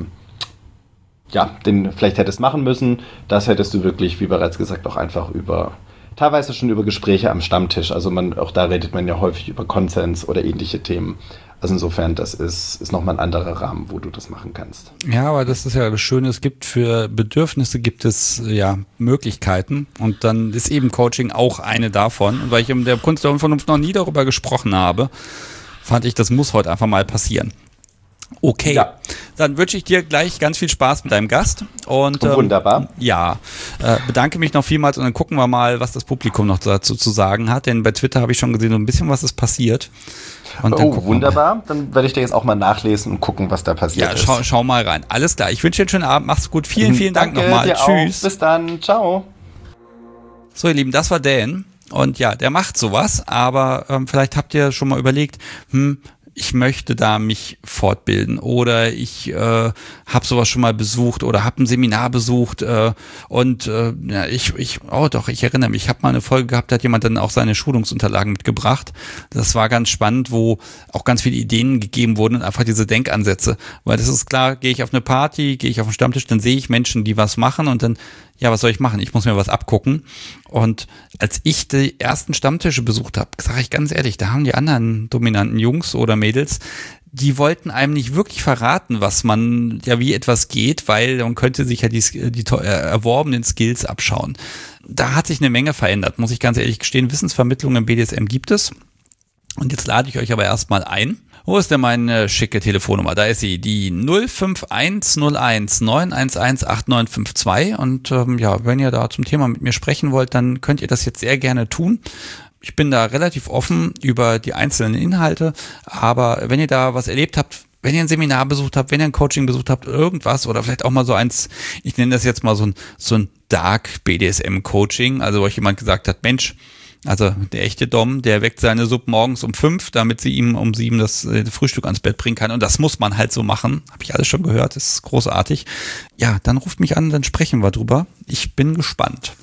den vielleicht hättest machen müssen. Das hättest du wirklich, wie bereits gesagt, auch einfach teilweise schon über Gespräche am Stammtisch. Also auch da redet man ja häufig über Konsens oder ähnliche Themen. Also insofern, das ist nochmal ein anderer Rahmen, wo du das machen kannst. Ja, aber das ist ja das Schöne, es gibt für Bedürfnisse gibt es ja Möglichkeiten und dann ist eben Coaching auch eine davon. Und weil ich in der Kunst der Unvernunft noch nie darüber gesprochen habe, fand ich, das muss heute einfach mal passieren. Okay, ja. Dann wünsche ich dir gleich ganz viel Spaß mit deinem Gast. Und wunderbar. Bedanke mich noch vielmals und dann gucken wir mal, was das Publikum noch dazu zu sagen hat. Denn bei Twitter habe ich schon gesehen, so ein bisschen was ist passiert. Und dann wunderbar. Dann werde ich dir jetzt auch mal nachlesen und gucken, was da passiert ist. Ja, schau mal rein. Alles klar. Ich wünsche dir einen schönen Abend. Mach's gut. Vielen Dank nochmal. Tschüss. Auch. Bis dann. Ciao. So, ihr Lieben, das war Dan. Und ja, der macht sowas. Aber vielleicht habt ihr schon mal überlegt, ich möchte da mich fortbilden oder ich habe sowas schon mal besucht oder habe ein Seminar besucht ich erinnere mich, ich habe mal eine Folge gehabt, da hat jemand dann auch seine Schulungsunterlagen mitgebracht. Das war ganz spannend, wo auch ganz viele Ideen gegeben wurden und einfach diese Denkansätze, weil das ist klar, gehe ich auf eine Party, gehe ich auf einen Stammtisch, dann sehe ich Menschen, die was machen und dann ja, was soll ich machen? Ich muss mir was abgucken. Und als ich die ersten Stammtische besucht habe, sage ich ganz ehrlich, da haben die anderen dominanten Jungs oder Mädels, die wollten einem nicht wirklich verraten, wie etwas geht, weil man könnte sich ja die erworbenen Skills abschauen. Da hat sich eine Menge verändert, muss ich ganz ehrlich gestehen. Wissensvermittlung im BDSM gibt es. Und jetzt lade ich euch aber erstmal ein. Wo ist denn meine schicke Telefonnummer? Da ist sie, die 05101 911 8952. Und wenn ihr da zum Thema mit mir sprechen wollt, dann könnt ihr das jetzt sehr gerne tun. Ich bin da relativ offen über die einzelnen Inhalte, aber wenn ihr da was erlebt habt, wenn ihr ein Seminar besucht habt, wenn ihr ein Coaching besucht habt, irgendwas oder vielleicht auch mal so eins, ich nenne das jetzt mal so ein Dark BDSM Coaching, also wo euch jemand gesagt hat, Mensch, also der echte Dom, der weckt seine Sub morgens um 5, damit sie ihm um 7 das Frühstück ans Bett bringen kann. Und das muss man halt so machen. Habe ich alles schon gehört, das ist großartig. Ja, dann ruft mich an, dann sprechen wir drüber. Ich bin gespannt.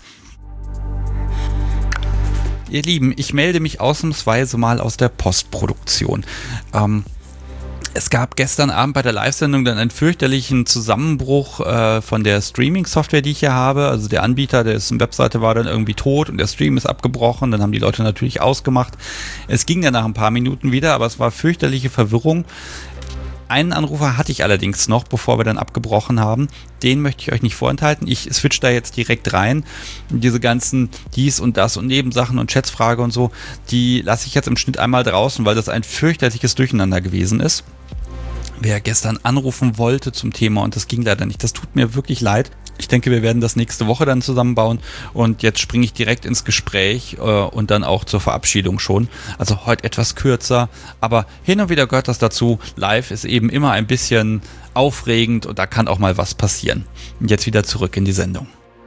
Ihr Lieben, ich melde mich ausnahmsweise mal aus der Postproduktion. Es gab gestern Abend bei der Live-Sendung dann einen fürchterlichen Zusammenbruch von der Streaming-Software, die ich hier habe. Also der Anbieter, dessen Webseite war dann irgendwie tot und der Stream ist abgebrochen. Dann haben die Leute natürlich ausgemacht. Es ging dann nach ein paar Minuten wieder, aber es war fürchterliche Verwirrung. Einen Anrufer hatte ich allerdings noch, bevor wir dann abgebrochen haben. Den möchte ich euch nicht vorenthalten. Ich switch da jetzt direkt rein. Diese ganzen dies und das und Nebensachen und Chatsfrage und so, die lasse ich jetzt im Schnitt einmal draußen, weil das ein fürchterliches Durcheinander gewesen ist. Wer gestern anrufen wollte zum Thema und das ging leider nicht, das tut mir wirklich leid. Ich denke, wir werden das nächste Woche dann zusammenbauen und jetzt springe ich direkt ins Gespräch und dann auch zur Verabschiedung schon. Also heute etwas kürzer, aber hin und wieder gehört das dazu. Live ist eben immer ein bisschen aufregend und da kann auch mal was passieren. Und jetzt wieder zurück in die Sendung.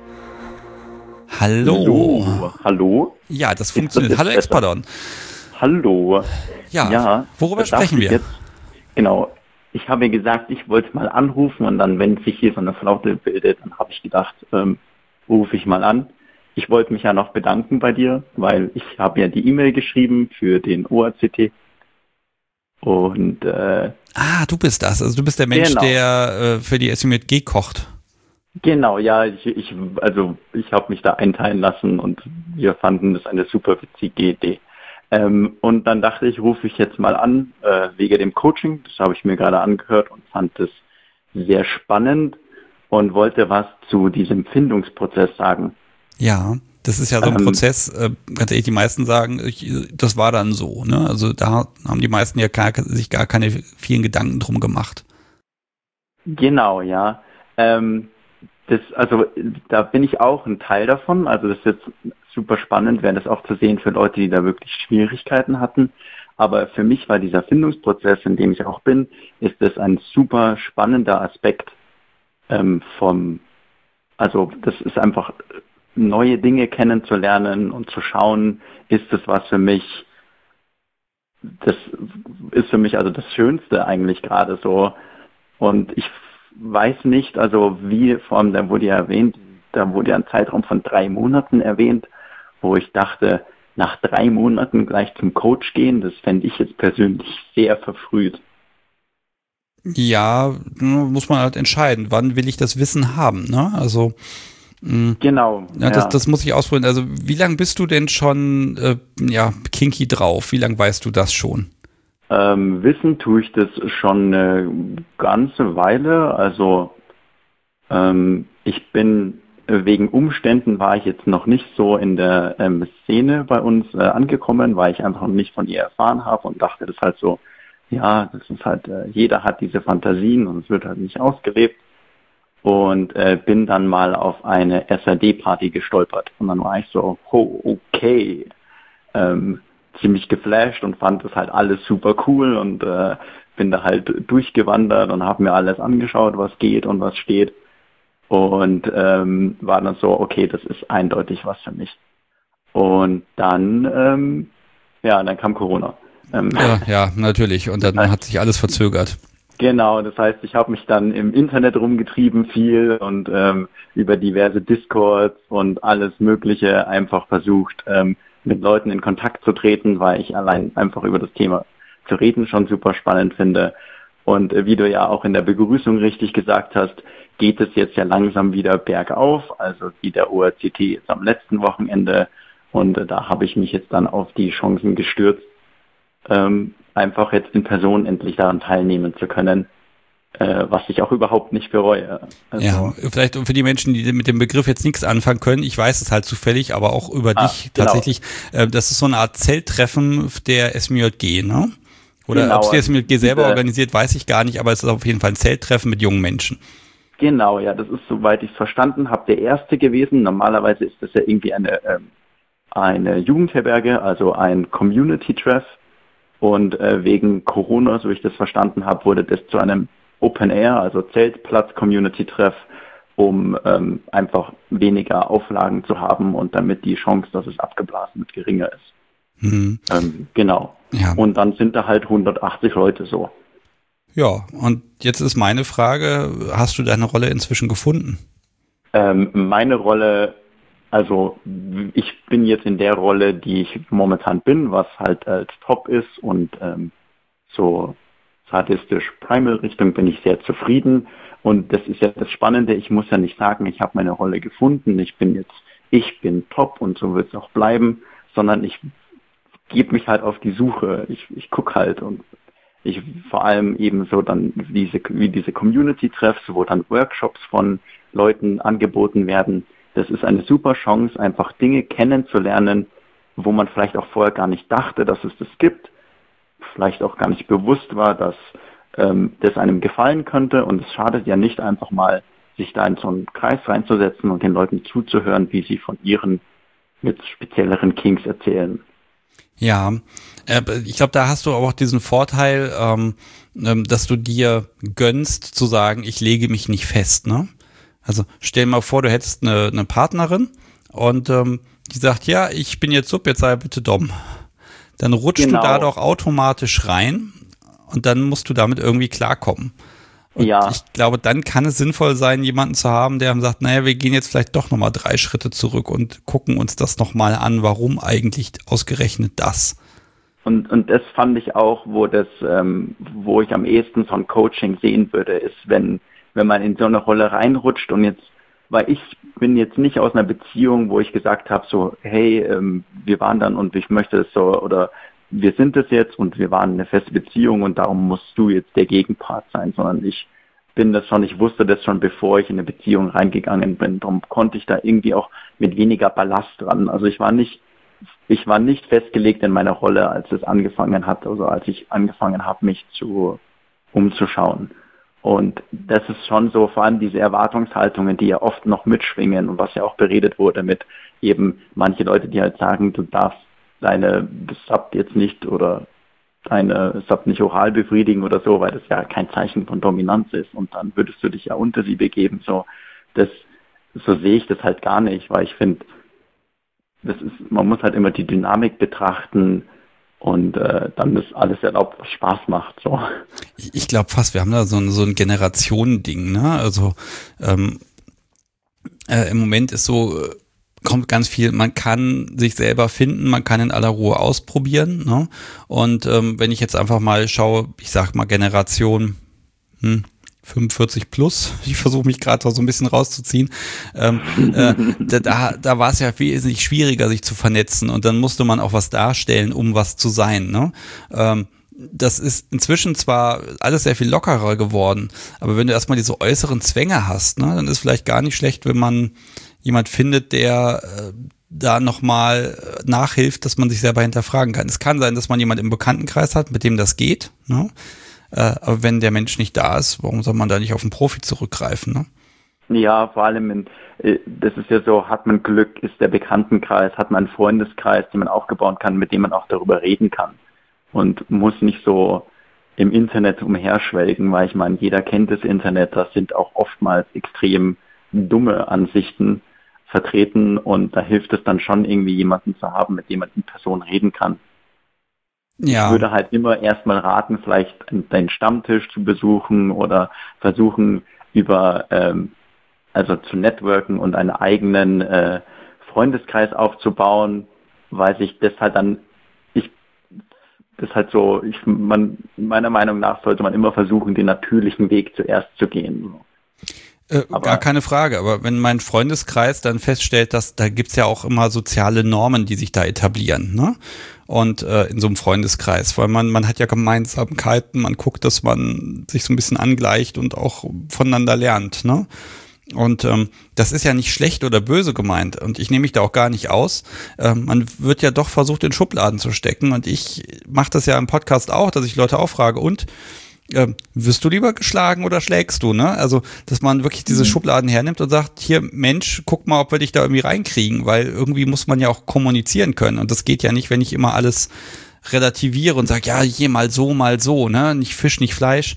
Hallo. Hallo. Ja, das funktioniert. Hallo Expardon. Hallo. Ja, worüber sprechen wir? Genau. Ich habe gesagt, ich wollte mal anrufen und dann, wenn sich hier so eine Flaute bildet, dann habe ich gedacht, rufe ich mal an. Ich wollte mich ja noch bedanken bei dir, weil ich habe ja die E-Mail geschrieben für den OACT. Und du bist das. Also du bist der Mensch, genau, der für die SUMG kocht. Genau, ja, ich habe mich da einteilen lassen und wir fanden das eine super witzige Idee. Und dann dachte ich, rufe ich jetzt mal an, wegen dem Coaching. Das habe ich mir gerade angehört und fand es sehr spannend und wollte was zu diesem Findungsprozess sagen. Ja, das ist ja so ein Prozess, ganz ehrlich, die meisten sagen, das war dann so, ne? Also da haben die meisten ja sich gar keine vielen Gedanken drum gemacht. Genau, ja. Da bin ich auch ein Teil davon. Also das ist jetzt super spannend, wäre das auch zu sehen für Leute, die da wirklich Schwierigkeiten hatten. Aber für mich war dieser Findungsprozess, in dem ich auch bin, ist das ein super spannender Aspekt das ist einfach neue Dinge kennenzulernen und zu schauen, ist das was für mich, das ist für mich also das Schönste eigentlich gerade so. Und ich weiß nicht, also wie, vor allem, da wurde ja ein Zeitraum von 3 Monaten erwähnt, wo ich dachte, nach 3 Monaten gleich zum Coach gehen, das fände ich jetzt persönlich sehr verfrüht. Ja, muss man halt entscheiden, wann will ich das Wissen haben, ne? Also genau. Ja, das muss ich ausprobieren. Also wie lange bist du denn schon kinky drauf? Wie lange weißt du das schon? Wissen tue ich das schon eine ganze Weile. Also ich bin wegen Umständen war ich jetzt noch nicht so in der Szene bei uns angekommen, weil ich einfach noch nicht von ihr erfahren habe und dachte, das ist halt so, ja, das ist halt, jeder hat diese Fantasien und es wird halt nicht ausgelebt. Und bin dann mal auf eine SRD-Party gestolpert. Und dann war ich so, oh, okay, ziemlich geflasht und fand das halt alles super cool und bin da halt durchgewandert und habe mir alles angeschaut, was geht und was steht. Und war dann so, okay, das ist eindeutig was für mich. Und dann, dann kam Corona. Ja, natürlich. Und dann hat sich alles verzögert. Genau, das heißt, ich habe mich dann im Internet rumgetrieben viel und über diverse Discords und alles Mögliche einfach versucht, mit Leuten in Kontakt zu treten, weil ich allein einfach über das Thema zu reden schon super spannend finde. Und wie du ja auch in der Begrüßung richtig gesagt hast, geht es jetzt ja langsam wieder bergauf, also wie der ORCT jetzt am letzten Wochenende. Und da habe ich mich jetzt dann auf die Chancen gestürzt, einfach jetzt in Person endlich daran teilnehmen zu können, was ich auch überhaupt nicht bereue. Also, ja, vielleicht für die Menschen, die mit dem Begriff jetzt nichts anfangen können, ich weiß es halt zufällig, aber auch über dich tatsächlich, das ist so eine Art Zelttreffen der SMJG, ne? Oder genau, ob es die SMJG selber organisiert, weiß ich gar nicht, aber es ist auf jeden Fall ein Zelttreffen mit jungen Menschen. Genau, ja, das ist, soweit ich es verstanden habe, der erste gewesen. Normalerweise ist das ja irgendwie eine Jugendherberge, also ein Community-Treff. Und wegen Corona, so ich das verstanden habe, wurde das zu einem Open Air, also Zeltplatz-Community-Treff, um einfach weniger Auflagen zu haben und damit die Chance, dass es abgeblasen wird, geringer ist. Genau. Ja. Und dann sind da halt 180 Leute so. Ja, und jetzt ist meine Frage, hast du deine Rolle inzwischen gefunden? Meine Rolle, also ich bin jetzt in der Rolle, die ich momentan bin, was halt als Top ist und so sadistisch Primal-Richtung bin ich sehr zufrieden. Und das ist ja das Spannende, ich muss ja nicht sagen, ich habe meine Rolle gefunden, ich bin top und so wird es auch bleiben, sondern ich gebe mich halt auf die Suche, ich gucke halt und ich vor allem eben so dann wie diese Community-Treffs, wo dann Workshops von Leuten angeboten werden. Das ist eine super Chance, einfach Dinge kennenzulernen, wo man vielleicht auch vorher gar nicht dachte, dass es das gibt, vielleicht auch gar nicht bewusst war, dass das einem gefallen könnte. Und es schadet ja nicht, einfach mal sich da in so einen Kreis reinzusetzen und den Leuten zuzuhören, wie sie von ihren mit spezielleren Kinks erzählen. Ja, ich glaube, da hast du auch diesen Vorteil, dass du dir gönnst zu sagen, ich lege mich nicht fest, ne? Also stell dir mal vor, du hättest eine Partnerin und die sagt, ja, ich bin jetzt Sub, jetzt sei bitte Dom. Dann rutschst du da doch automatisch rein und dann musst du damit irgendwie klarkommen. Und ich glaube, dann kann es sinnvoll sein, jemanden zu haben, der sagt, naja, wir gehen jetzt vielleicht doch nochmal 3 Schritte zurück und gucken uns das nochmal an, warum eigentlich ausgerechnet das. Und das fand ich auch, wo ich am ehesten so ein Coaching sehen würde, ist, wenn man in so eine Rolle reinrutscht und jetzt, weil ich bin jetzt nicht aus einer Beziehung, wo ich gesagt habe, so, hey, wir waren dann und ich möchte das so, oder wir sind es jetzt und wir waren eine feste Beziehung und darum musst du jetzt der Gegenpart sein, sondern ich wusste das schon, bevor ich in eine Beziehung reingegangen bin. Darum konnte ich da irgendwie auch mit weniger Ballast ran. Also ich war nicht festgelegt in meiner Rolle, als es angefangen hat, also als ich angefangen habe, mich umzuschauen. Und das ist schon so, vor allem diese Erwartungshaltungen, die ja oft noch mitschwingen und was ja auch beredet wurde mit eben manche Leute, die halt sagen, du darfst deine Sub jetzt nicht oder deine Sub nicht oral befriedigen oder so, weil das ja kein Zeichen von Dominanz ist und dann würdest du dich ja unter sie begeben. So, das so sehe ich das halt gar nicht, weil ich finde, man muss halt immer die Dynamik betrachten und dann ist alles erlaubt, was Spaß macht. So. Ich glaube fast, wir haben da so ein Generationending, ne? Also im Moment ist so, kommt ganz viel, man kann sich selber finden, man kann in aller Ruhe ausprobieren, ne? Und wenn ich jetzt einfach mal schaue, ich sag mal Generation 45 plus, ich versuche mich gerade so ein bisschen rauszuziehen, da war es ja wesentlich schwieriger, sich zu vernetzen und dann musste man auch was darstellen, um was zu sein, ne? Das ist inzwischen zwar alles sehr viel lockerer geworden, aber wenn du erstmal diese äußeren Zwänge hast, ne, dann ist vielleicht gar nicht schlecht, wenn man jemand findet, der da nochmal nachhilft, dass man sich selber hinterfragen kann. Es kann sein, dass man jemand im Bekanntenkreis hat, mit dem das geht, ne? Aber wenn der Mensch nicht da ist, warum soll man da nicht auf einen Profi zurückgreifen, ne? Ja, vor allem, das ist ja so, hat man Glück, ist der Bekanntenkreis, hat man einen Freundeskreis, den man aufgebaut kann, mit dem man auch darüber reden kann. Und muss nicht so im Internet umherschwelgen, weil ich meine, jeder kennt das Internet, da sind auch oftmals extrem dumme Ansichten vertreten und da hilft es dann schon irgendwie jemanden zu haben, mit dem man in Person reden kann. Ja. Ich würde halt immer erstmal raten, vielleicht deinen Stammtisch zu besuchen oder versuchen über, also zu networken und einen eigenen Freundeskreis aufzubauen, weil sich das halt dann, das ist halt so, meiner Meinung nach sollte man immer versuchen, den natürlichen Weg zuerst zu gehen. Gar keine Frage, aber wenn mein Freundeskreis dann feststellt, dass da gibt's ja auch immer soziale Normen, die sich da etablieren, ne? Und in so einem Freundeskreis, weil man hat ja Gemeinsamkeiten, man guckt, dass man sich so ein bisschen angleicht und auch voneinander lernt, ne? Und das ist ja nicht schlecht oder böse gemeint und ich nehme mich da auch gar nicht aus. Man wird ja doch versucht, in Schubladen zu stecken und ich mache das ja im Podcast auch, dass ich Leute auffrage und wirst du lieber geschlagen oder schlägst du, ne? Also, dass man wirklich diese Schubladen hernimmt und sagt, hier, Mensch, guck mal, ob wir dich da irgendwie reinkriegen, weil irgendwie muss man ja auch kommunizieren können und das geht ja nicht, wenn ich immer alles relativiere und sage, ja, hier mal so, ne? Nicht Fisch, nicht Fleisch.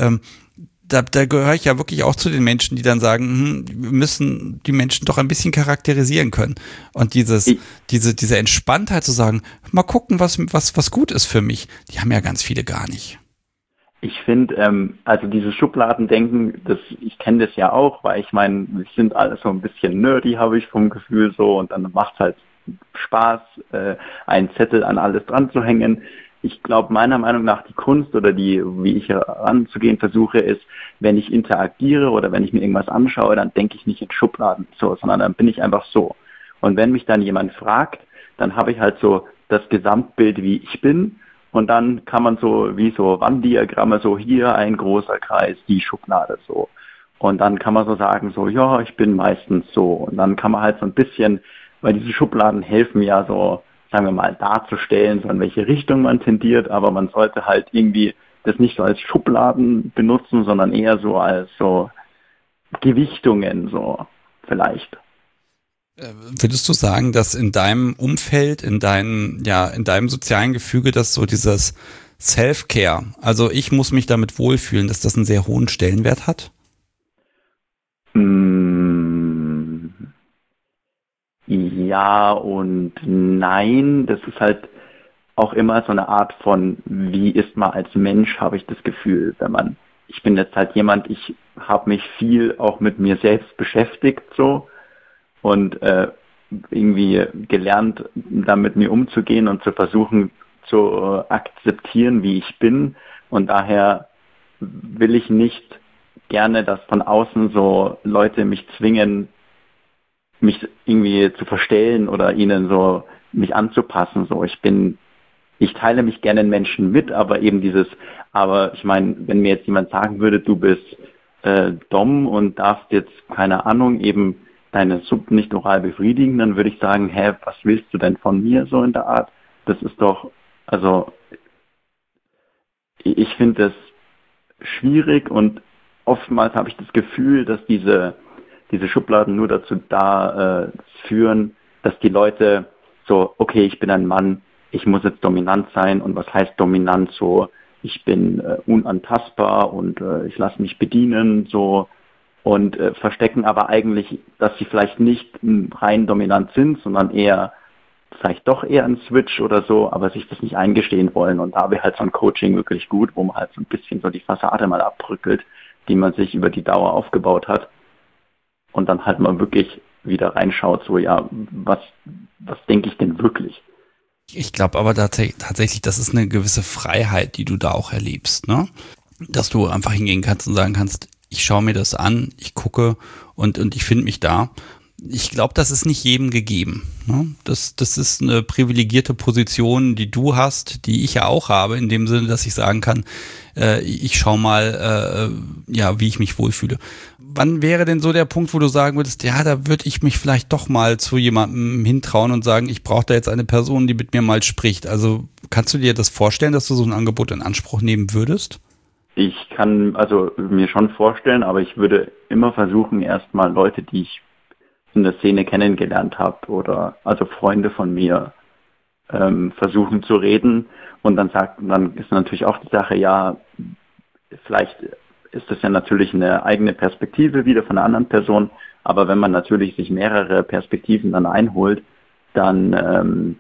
Da gehöre ich ja wirklich auch zu den Menschen, die dann sagen, wir müssen die Menschen doch ein bisschen charakterisieren können. Und diese Entspanntheit zu sagen, mal gucken, was gut ist für mich, die haben ja ganz viele gar nicht. Ich finde, also dieses Schubladendenken, ich kenne das ja auch, weil ich meine, wir sind alle so ein bisschen nerdy, habe ich vom Gefühl so, und dann macht es halt Spaß, einen Zettel an alles dran zu hängen. Ich glaube, meiner Meinung nach die Kunst oder wie ich heranzugehen versuche, ist, wenn ich interagiere oder wenn ich mir irgendwas anschaue, dann denke ich nicht in Schubladen so, sondern dann bin ich einfach so. Und wenn mich dann jemand fragt, dann habe ich halt so das Gesamtbild, wie ich bin. Und dann kann man so wie so Wanddiagramme, so hier ein großer Kreis, die Schublade so. Und dann kann man so sagen, so ja, ich bin meistens so. Und dann kann man halt so ein bisschen, weil diese Schubladen helfen ja so, sagen wir mal, darzustellen, so in welche Richtung man tendiert, aber man sollte halt irgendwie das nicht so als Schubladen benutzen, sondern eher so als so Gewichtungen so vielleicht. Würdest du sagen, dass in deinem Umfeld, in deinem sozialen Gefüge, dass so dieses Self-Care, also ich muss mich damit wohlfühlen, dass das einen sehr hohen Stellenwert hat? Ja und nein, das ist halt auch immer so eine Art von, wie ist man als Mensch, habe ich das Gefühl, ich bin jetzt halt jemand, ich habe mich viel auch mit mir selbst beschäftigt so und irgendwie gelernt, da mit mir umzugehen und zu versuchen zu akzeptieren, wie ich bin, und daher will ich nicht gerne, dass von außen so Leute mich zwingen, mich irgendwie zu verstellen oder ihnen so mich anzupassen. So, ich teile mich gerne in Menschen mit, aber eben aber ich meine, wenn mir jetzt jemand sagen würde, du bist dumm und darfst jetzt, keine Ahnung, eben deine Sub nicht oral befriedigen, dann würde ich sagen, was willst du denn von mir so in der Art? Das ist doch, also ich finde das schwierig und oftmals habe ich das Gefühl, dass diese Schubladen nur dazu führen, dass die Leute so, okay, ich bin ein Mann, ich muss jetzt dominant sein, und was heißt dominant so, ich bin unantastbar und ich lasse mich bedienen, so, und verstecken aber eigentlich, dass sie vielleicht nicht rein dominant sind, sondern eher vielleicht doch eher ein Switch oder so, aber sich das nicht eingestehen wollen. Und da wäre halt so ein Coaching wirklich gut, wo man halt so ein bisschen so die Fassade mal abbröckelt, die man sich über die Dauer aufgebaut hat und dann halt mal wirklich wieder reinschaut, so ja, was denke ich denn wirklich? Ich glaube aber tatsächlich, das ist eine gewisse Freiheit, die du da auch erlebst, ne? Dass du einfach hingehen kannst und sagen kannst, ich schaue mir das an, ich gucke und ich finde mich da. Ich glaube, das ist nicht jedem gegeben, ne? Das ist eine privilegierte Position, die du hast, die ich ja auch habe, in dem Sinne, dass ich sagen kann, ich schaue mal, wie ich mich wohlfühle. Wann wäre denn so der Punkt, wo du sagen würdest, ja, da würde ich mich vielleicht doch mal zu jemandem hintrauen und sagen, ich brauche da jetzt eine Person, die mit mir mal spricht. Also kannst du dir das vorstellen, dass du so ein Angebot in Anspruch nehmen würdest? Ich kann also mir schon vorstellen, aber ich würde immer versuchen, erstmal Leute, die ich in der Szene kennengelernt habe oder also Freunde von mir versuchen zu reden und dann ist natürlich auch die Sache, ja, vielleicht ist das ja natürlich eine eigene Perspektive wieder von einer anderen Person, aber wenn man natürlich sich mehrere Perspektiven dann einholt, dann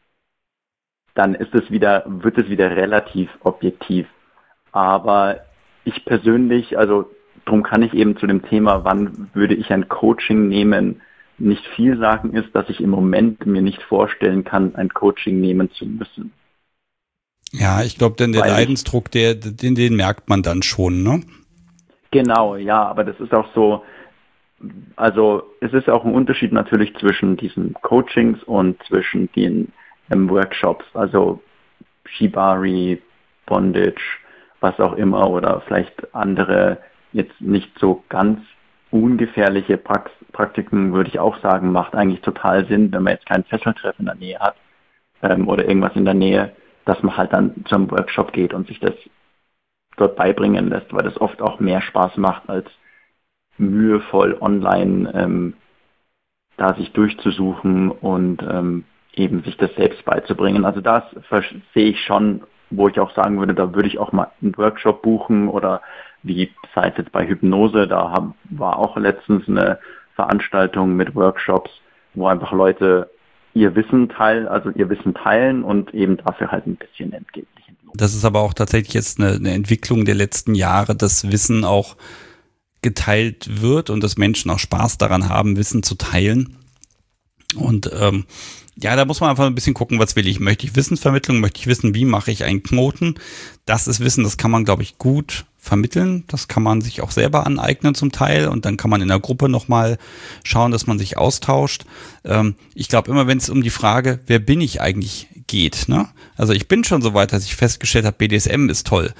wird es wieder relativ objektiv. Aber ich persönlich, also darum kann ich eben zu dem Thema, wann würde ich ein Coaching nehmen, nicht viel sagen, ist, dass ich im Moment mir nicht vorstellen kann, ein Coaching nehmen zu müssen. Ja, ich glaube, denn der Leidensdruck, den merkt man dann schon, ne? Genau, ja, aber das ist auch so, also es ist auch ein Unterschied natürlich zwischen diesen Coachings und zwischen den Workshops, also Shibari, Bondage, was auch immer oder vielleicht andere jetzt nicht so ganz ungefährliche Praktiken, würde ich auch sagen, macht eigentlich total Sinn, wenn man jetzt keinen Fesseltreff in der Nähe hat oder irgendwas in der Nähe, dass man halt dann zum Workshop geht und sich das dort beibringen lässt, weil das oft auch mehr Spaß macht, als mühevoll online da sich durchzusuchen und eben sich das selbst beizubringen. Also das sehe ich schon, wo ich auch sagen würde, da würde ich auch mal einen Workshop buchen oder wie seit jetzt bei Hypnose, war auch letztens eine Veranstaltung mit Workshops, wo einfach Leute ihr Wissen teilen und eben dafür halt ein bisschen entgeltlich entlohnen. Das ist aber auch tatsächlich jetzt eine Entwicklung der letzten Jahre, dass Wissen auch geteilt wird und dass Menschen auch Spaß daran haben, Wissen zu teilen. Und da muss man einfach ein bisschen gucken, was will ich. Möchte ich Wissensvermittlung? Möchte ich wissen, wie mache ich einen Knoten? Das ist Wissen, das kann man, glaube ich, gut vermitteln. Das kann man sich auch selber aneignen zum Teil und dann kann man in der Gruppe nochmal schauen, dass man sich austauscht. Ich glaube immer, wenn es um die Frage, wer bin ich eigentlich geht, ne? Also ich bin schon so weit, dass ich festgestellt habe, BDSM ist toll.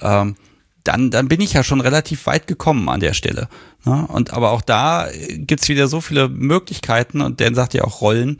Dann bin ich ja schon relativ weit gekommen an der Stelle. Ne? Und aber auch da gibt's wieder so viele Möglichkeiten und Dan sagt ja auch Rollen.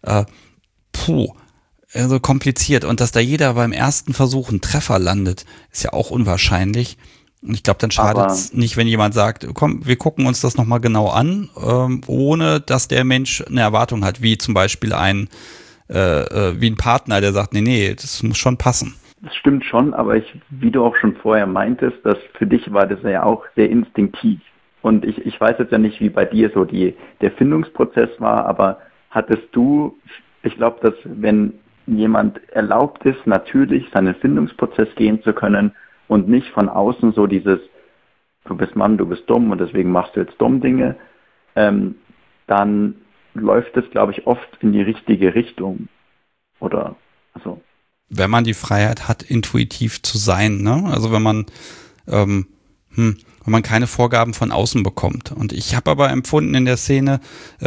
Also kompliziert. Und dass da jeder beim ersten Versuch einen Treffer landet, ist ja auch unwahrscheinlich. Und ich glaube, dann schadet es nicht, wenn jemand sagt, komm, wir gucken uns das nochmal genau an, ohne dass der Mensch eine Erwartung hat, wie zum Beispiel wie ein Partner, der sagt, nee, das muss schon passen. Das stimmt schon, aber wie du auch schon vorher meintest, dass für dich war das ja auch sehr instinktiv. Und ich weiß jetzt ja nicht, wie bei dir so der Findungsprozess war, aber hattest du, ich glaube, dass wenn jemand erlaubt ist, natürlich seinen Findungsprozess gehen zu können und nicht von außen so dieses, du bist Mann, du bist dumm und deswegen machst du jetzt dumm Dinge, dann läuft es, glaube ich, oft in die richtige Richtung. Oder, also. Wenn man die Freiheit hat, intuitiv zu sein, ne? Also wenn man keine Vorgaben von außen bekommt. Und ich habe aber empfunden in der Szene,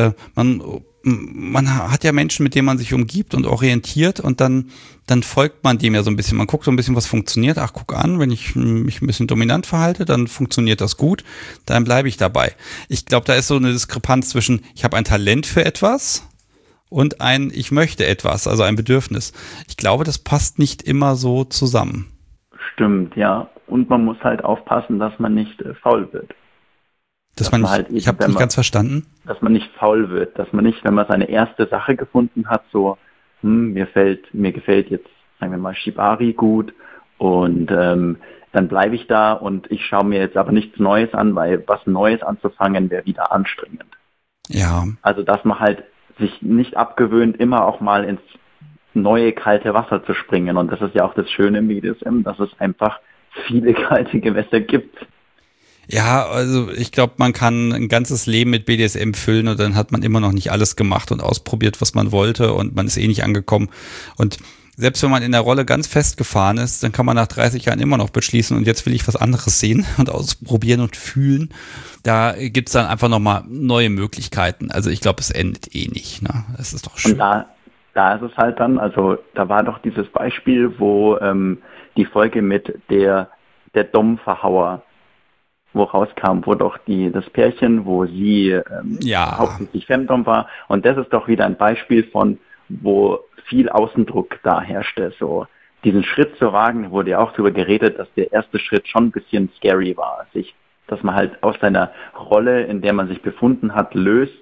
man hat ja Menschen, mit denen man sich umgibt und orientiert und dann folgt man dem ja so ein bisschen. Man guckt so ein bisschen, was funktioniert. Ach, guck an, wenn ich mich ein bisschen dominant verhalte, dann funktioniert das gut. Dann bleibe ich dabei. Ich glaube, da ist so eine Diskrepanz zwischen, ich habe ein Talent für etwas und ich möchte etwas, also ein Bedürfnis. Ich glaube, das passt nicht immer so zusammen. Stimmt, ja. Und man muss halt aufpassen, dass man nicht faul wird. Ich habe nicht ganz verstanden. Dass man nicht faul wird, dass man nicht, wenn man seine erste Sache gefunden hat, so, mir gefällt jetzt, sagen wir mal, Shibari gut Und dann bleibe ich da und ich schaue mir jetzt aber nichts Neues an, weil was Neues anzufangen wäre wieder anstrengend. Ja. Also dass man halt sich nicht abgewöhnt, immer auch mal ins neue kalte Wasser zu springen. Und das ist ja auch das Schöne im BDSM, dass es einfach viele kalte Gewässer gibt. Ja, also ich glaube, man kann ein ganzes Leben mit BDSM füllen und dann hat man immer noch nicht alles gemacht und ausprobiert, was man wollte und man ist eh nicht angekommen. Und selbst wenn man in der Rolle ganz festgefahren ist, dann kann man nach 30 Jahren immer noch beschließen und jetzt will ich was anderes sehen und ausprobieren und fühlen. Da gibt's dann einfach nochmal neue Möglichkeiten. Also ich glaube, es endet eh nicht. Ne? Das ist doch schön. Und da ist es halt dann, also da war doch dieses Beispiel, wo die Folge mit der Dom-Verhauer, wo rauskam, wo doch das Pärchen, wo sie hauptsächlich Femdom war. Und das ist doch wieder ein Beispiel von, wo viel Außendruck da herrschte. So diesen Schritt zu wagen, wurde ja auch darüber geredet, dass der erste Schritt schon ein bisschen scary war. Dass man halt aus seiner Rolle, in der man sich befunden hat, löst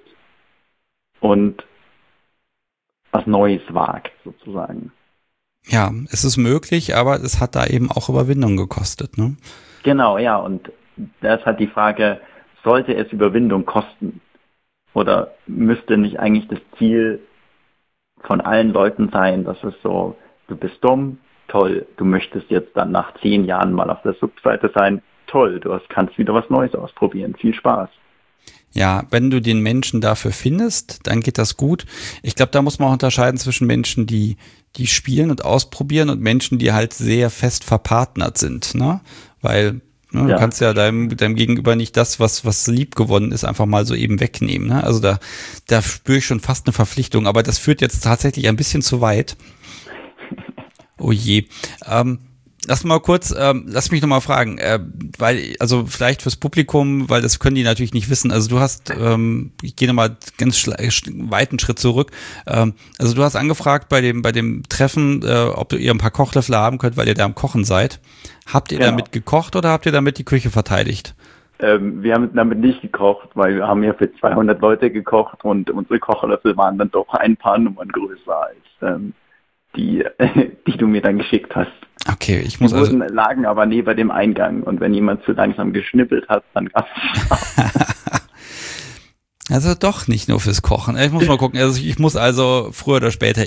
und was Neues wagt, sozusagen. Ja, es ist möglich, aber es hat da eben auch Überwindung gekostet, ne? Genau, ja, und da ist halt die Frage, sollte es Überwindung kosten? Oder müsste nicht eigentlich das Ziel von allen Leuten sein, dass es so, du bist dumm, toll, du möchtest jetzt dann nach 10 Jahren mal auf der Subseite sein, toll, kannst wieder was Neues ausprobieren, viel Spaß. Ja, wenn du den Menschen dafür findest, dann geht das gut. Ich glaube, da muss man auch unterscheiden zwischen Menschen, die spielen und ausprobieren und Menschen, die halt sehr fest verpartnert sind, ne? Weil du kannst ja deinem Gegenüber nicht das, was lieb gewonnen ist, einfach mal so eben wegnehmen. Ne? Also da spüre ich schon fast eine Verpflichtung, aber das führt jetzt tatsächlich ein bisschen zu weit. Oh je. Lass mich noch mal fragen, weil, also vielleicht fürs Publikum, weil das können die natürlich nicht wissen. Also du hast, ich gehe nochmal ganz weiten Schritt zurück. Also du hast angefragt bei dem Treffen, ob ihr ein paar Kochlöffel haben könnt, weil ihr da am Kochen seid. Habt ihr damit gekocht oder habt ihr damit die Küche verteidigt? Wir haben damit nicht gekocht, weil wir haben ja für 200 Leute gekocht und unsere Kochlöffel waren dann doch ein paar Nummern größer als die du mir dann geschickt hast. Okay, die lagen aber neben dem Eingang und wenn jemand zu langsam geschnippelt hat, dann gab es Also doch nicht nur fürs Kochen. Ich muss mal gucken. Also ich muss also früher oder später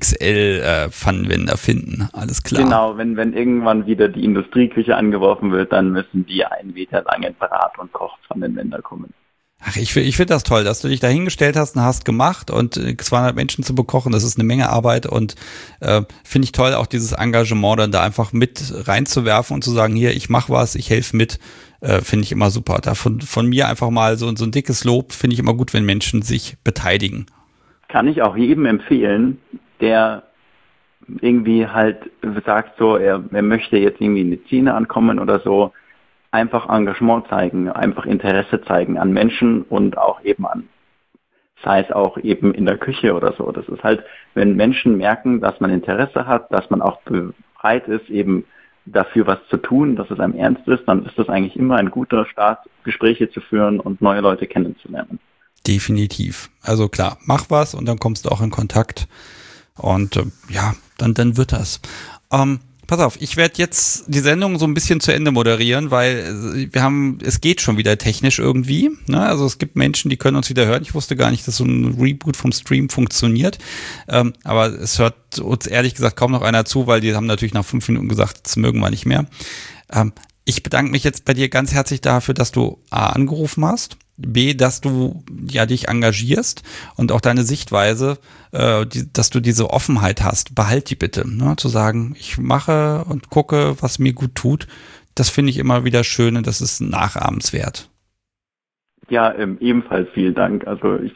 XXL Pfannenwender finden. Alles klar. Genau, wenn irgendwann wieder die Industrieküche angeworfen wird, dann müssen die 1 Meter langen Brat- und Kochpfannenwender kommen. Ach, ich finde das toll, dass du dich da hingestellt hast und hast gemacht und 200 Menschen zu bekochen, das ist eine Menge Arbeit und finde ich toll, auch dieses Engagement dann da einfach mit reinzuwerfen und zu sagen, hier, ich mache was, ich helfe mit, finde ich immer super. Da von mir einfach mal so ein dickes Lob, finde ich immer gut, wenn Menschen sich beteiligen. Kann ich auch jedem empfehlen, der irgendwie halt sagt so, er möchte jetzt irgendwie in die Szene ankommen oder so, einfach Engagement zeigen, einfach Interesse zeigen an Menschen und auch eben sei es auch eben in der Küche oder so. Das ist halt, wenn Menschen merken, dass man Interesse hat, dass man auch bereit ist, eben dafür was zu tun, dass es einem ernst ist, dann ist das eigentlich immer ein guter Start, Gespräche zu führen und neue Leute kennenzulernen. Definitiv. Also klar, mach was und dann kommst du auch in Kontakt und dann wird das. Pass auf, ich werde jetzt die Sendung so ein bisschen zu Ende moderieren, weil es geht schon wieder technisch irgendwie. Ne? Also es gibt Menschen, die können uns wieder hören. Ich wusste gar nicht, dass so ein Reboot vom Stream funktioniert. Aber es hört uns ehrlich gesagt kaum noch einer zu, weil die haben natürlich nach 5 Minuten gesagt, das mögen wir nicht mehr. Ich bedanke mich jetzt bei dir ganz herzlich dafür, dass du A, angerufen hast, B, dass du dich engagierst und auch deine Sichtweise, dass du diese Offenheit hast, behalt die bitte, ne? Zu sagen, ich mache und gucke, was mir gut tut, das finde ich immer wieder schön und das ist nachahmenswert. Ja, ebenfalls vielen Dank. Also ich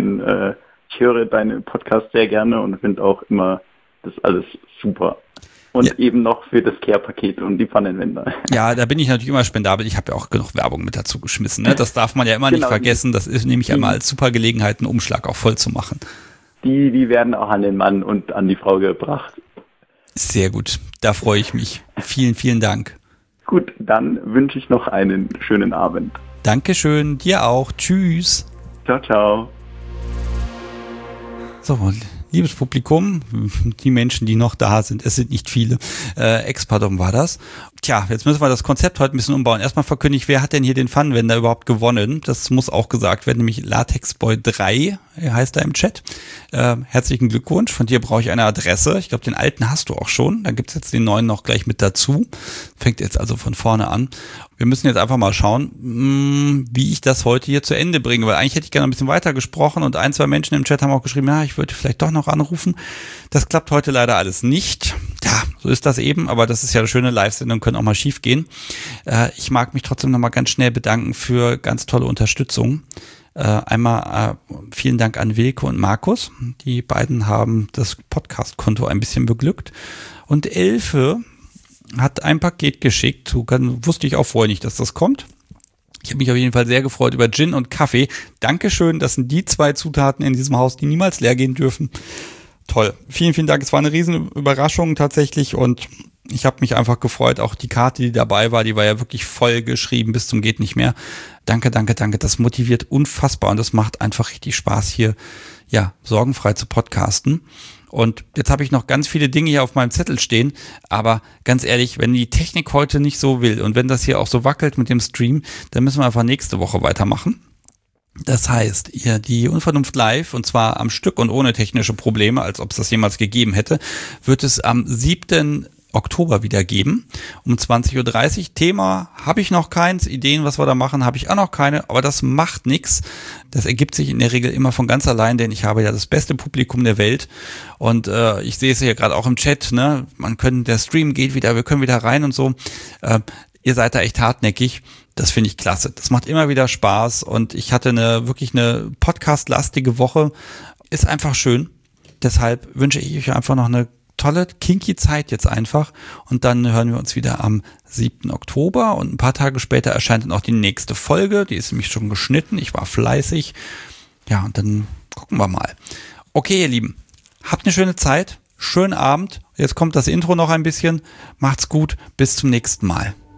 höre deine Podcasts sehr gerne und finde auch immer das alles super. Und eben noch für das Care-Paket und die Pfannenwender. Ja, da bin ich natürlich immer spendabel. Ich habe ja auch genug Werbung mit dazu geschmissen. Ne? Das darf man ja immer nicht vergessen. Das ist nämlich einmal als super Gelegenheit, einen Umschlag auch voll zu machen. Die werden auch an den Mann und an die Frau gebracht. Sehr gut. Da freue ich mich. Vielen, vielen Dank. Gut, dann wünsche ich noch einen schönen Abend. Dankeschön. Dir auch. Tschüss. Ciao, ciao. So, liebes Publikum, die Menschen, die noch da sind, es sind nicht viele, Expardom war das. Tja, jetzt müssen wir das Konzept heute ein bisschen umbauen. Erstmal verkünde ich, wer hat denn hier den Funwender überhaupt gewonnen? Das muss auch gesagt werden, nämlich Latexboy 3 heißt er im Chat. Herzlichen Glückwunsch, von dir brauche ich eine Adresse. Ich glaube, den alten hast du auch schon. Dann gibt's jetzt den neuen noch gleich mit dazu. Fängt jetzt also von vorne an. Wir müssen jetzt einfach mal schauen, wie ich das heute hier zu Ende bringe, weil eigentlich hätte ich gerne ein bisschen weiter gesprochen und 1, 2 Menschen im Chat haben auch geschrieben, ja, ich würde vielleicht doch noch anrufen. Das klappt heute leider alles nicht. Ja, so ist das eben, aber das ist ja eine schöne Live-Sendung, können auch mal schief gehen. Ich mag mich trotzdem nochmal ganz schnell bedanken für ganz tolle Unterstützung. Einmal vielen Dank an Wilke und Markus. Die beiden haben das Podcast-Konto ein bisschen beglückt. Und Elfe hat ein Paket geschickt. Wusste ich auch vorher nicht, dass das kommt. Ich habe mich auf jeden Fall sehr gefreut über Gin und Kaffee. Dankeschön, das sind die 2 Zutaten in diesem Haus, die niemals leer gehen dürfen. Toll. Vielen, vielen Dank. Es war eine riesen Überraschung tatsächlich und ich habe mich einfach gefreut. Auch die Karte, die dabei war, die war ja wirklich voll geschrieben bis zum geht nicht mehr. Danke, danke, danke. Das motiviert unfassbar und das macht einfach richtig Spaß hier, ja, sorgenfrei zu podcasten. Und jetzt habe ich noch ganz viele Dinge hier auf meinem Zettel stehen, aber ganz ehrlich, wenn die Technik heute nicht so will und wenn das hier auch so wackelt mit dem Stream, dann müssen wir einfach nächste Woche weitermachen. Das heißt, ihr die Unvernunft live, und zwar am Stück und ohne technische Probleme, als ob es das jemals gegeben hätte, wird es am 7. Oktober wieder geben, um 20.30 Uhr. Thema habe ich noch keins, Ideen, was wir da machen, habe ich auch noch keine, aber das macht nichts. Das ergibt sich in der Regel immer von ganz allein, denn ich habe ja das beste Publikum der Welt und ich sehe es ja gerade auch im Chat, ne? Der Stream geht wieder, wir können wieder rein und so. Ihr seid da echt hartnäckig. Das finde ich klasse. Das macht immer wieder Spaß und ich hatte wirklich eine podcast-lastige Woche. Ist einfach schön. Deshalb wünsche ich euch einfach noch eine tolle, kinky Zeit jetzt einfach und dann hören wir uns wieder am 7. Oktober und ein paar Tage später erscheint dann auch die nächste Folge. Die ist nämlich schon geschnitten. Ich war fleißig. Ja, und dann gucken wir mal. Okay, ihr Lieben, habt eine schöne Zeit. Schönen Abend. Jetzt kommt das Intro noch ein bisschen. Macht's gut. Bis zum nächsten Mal.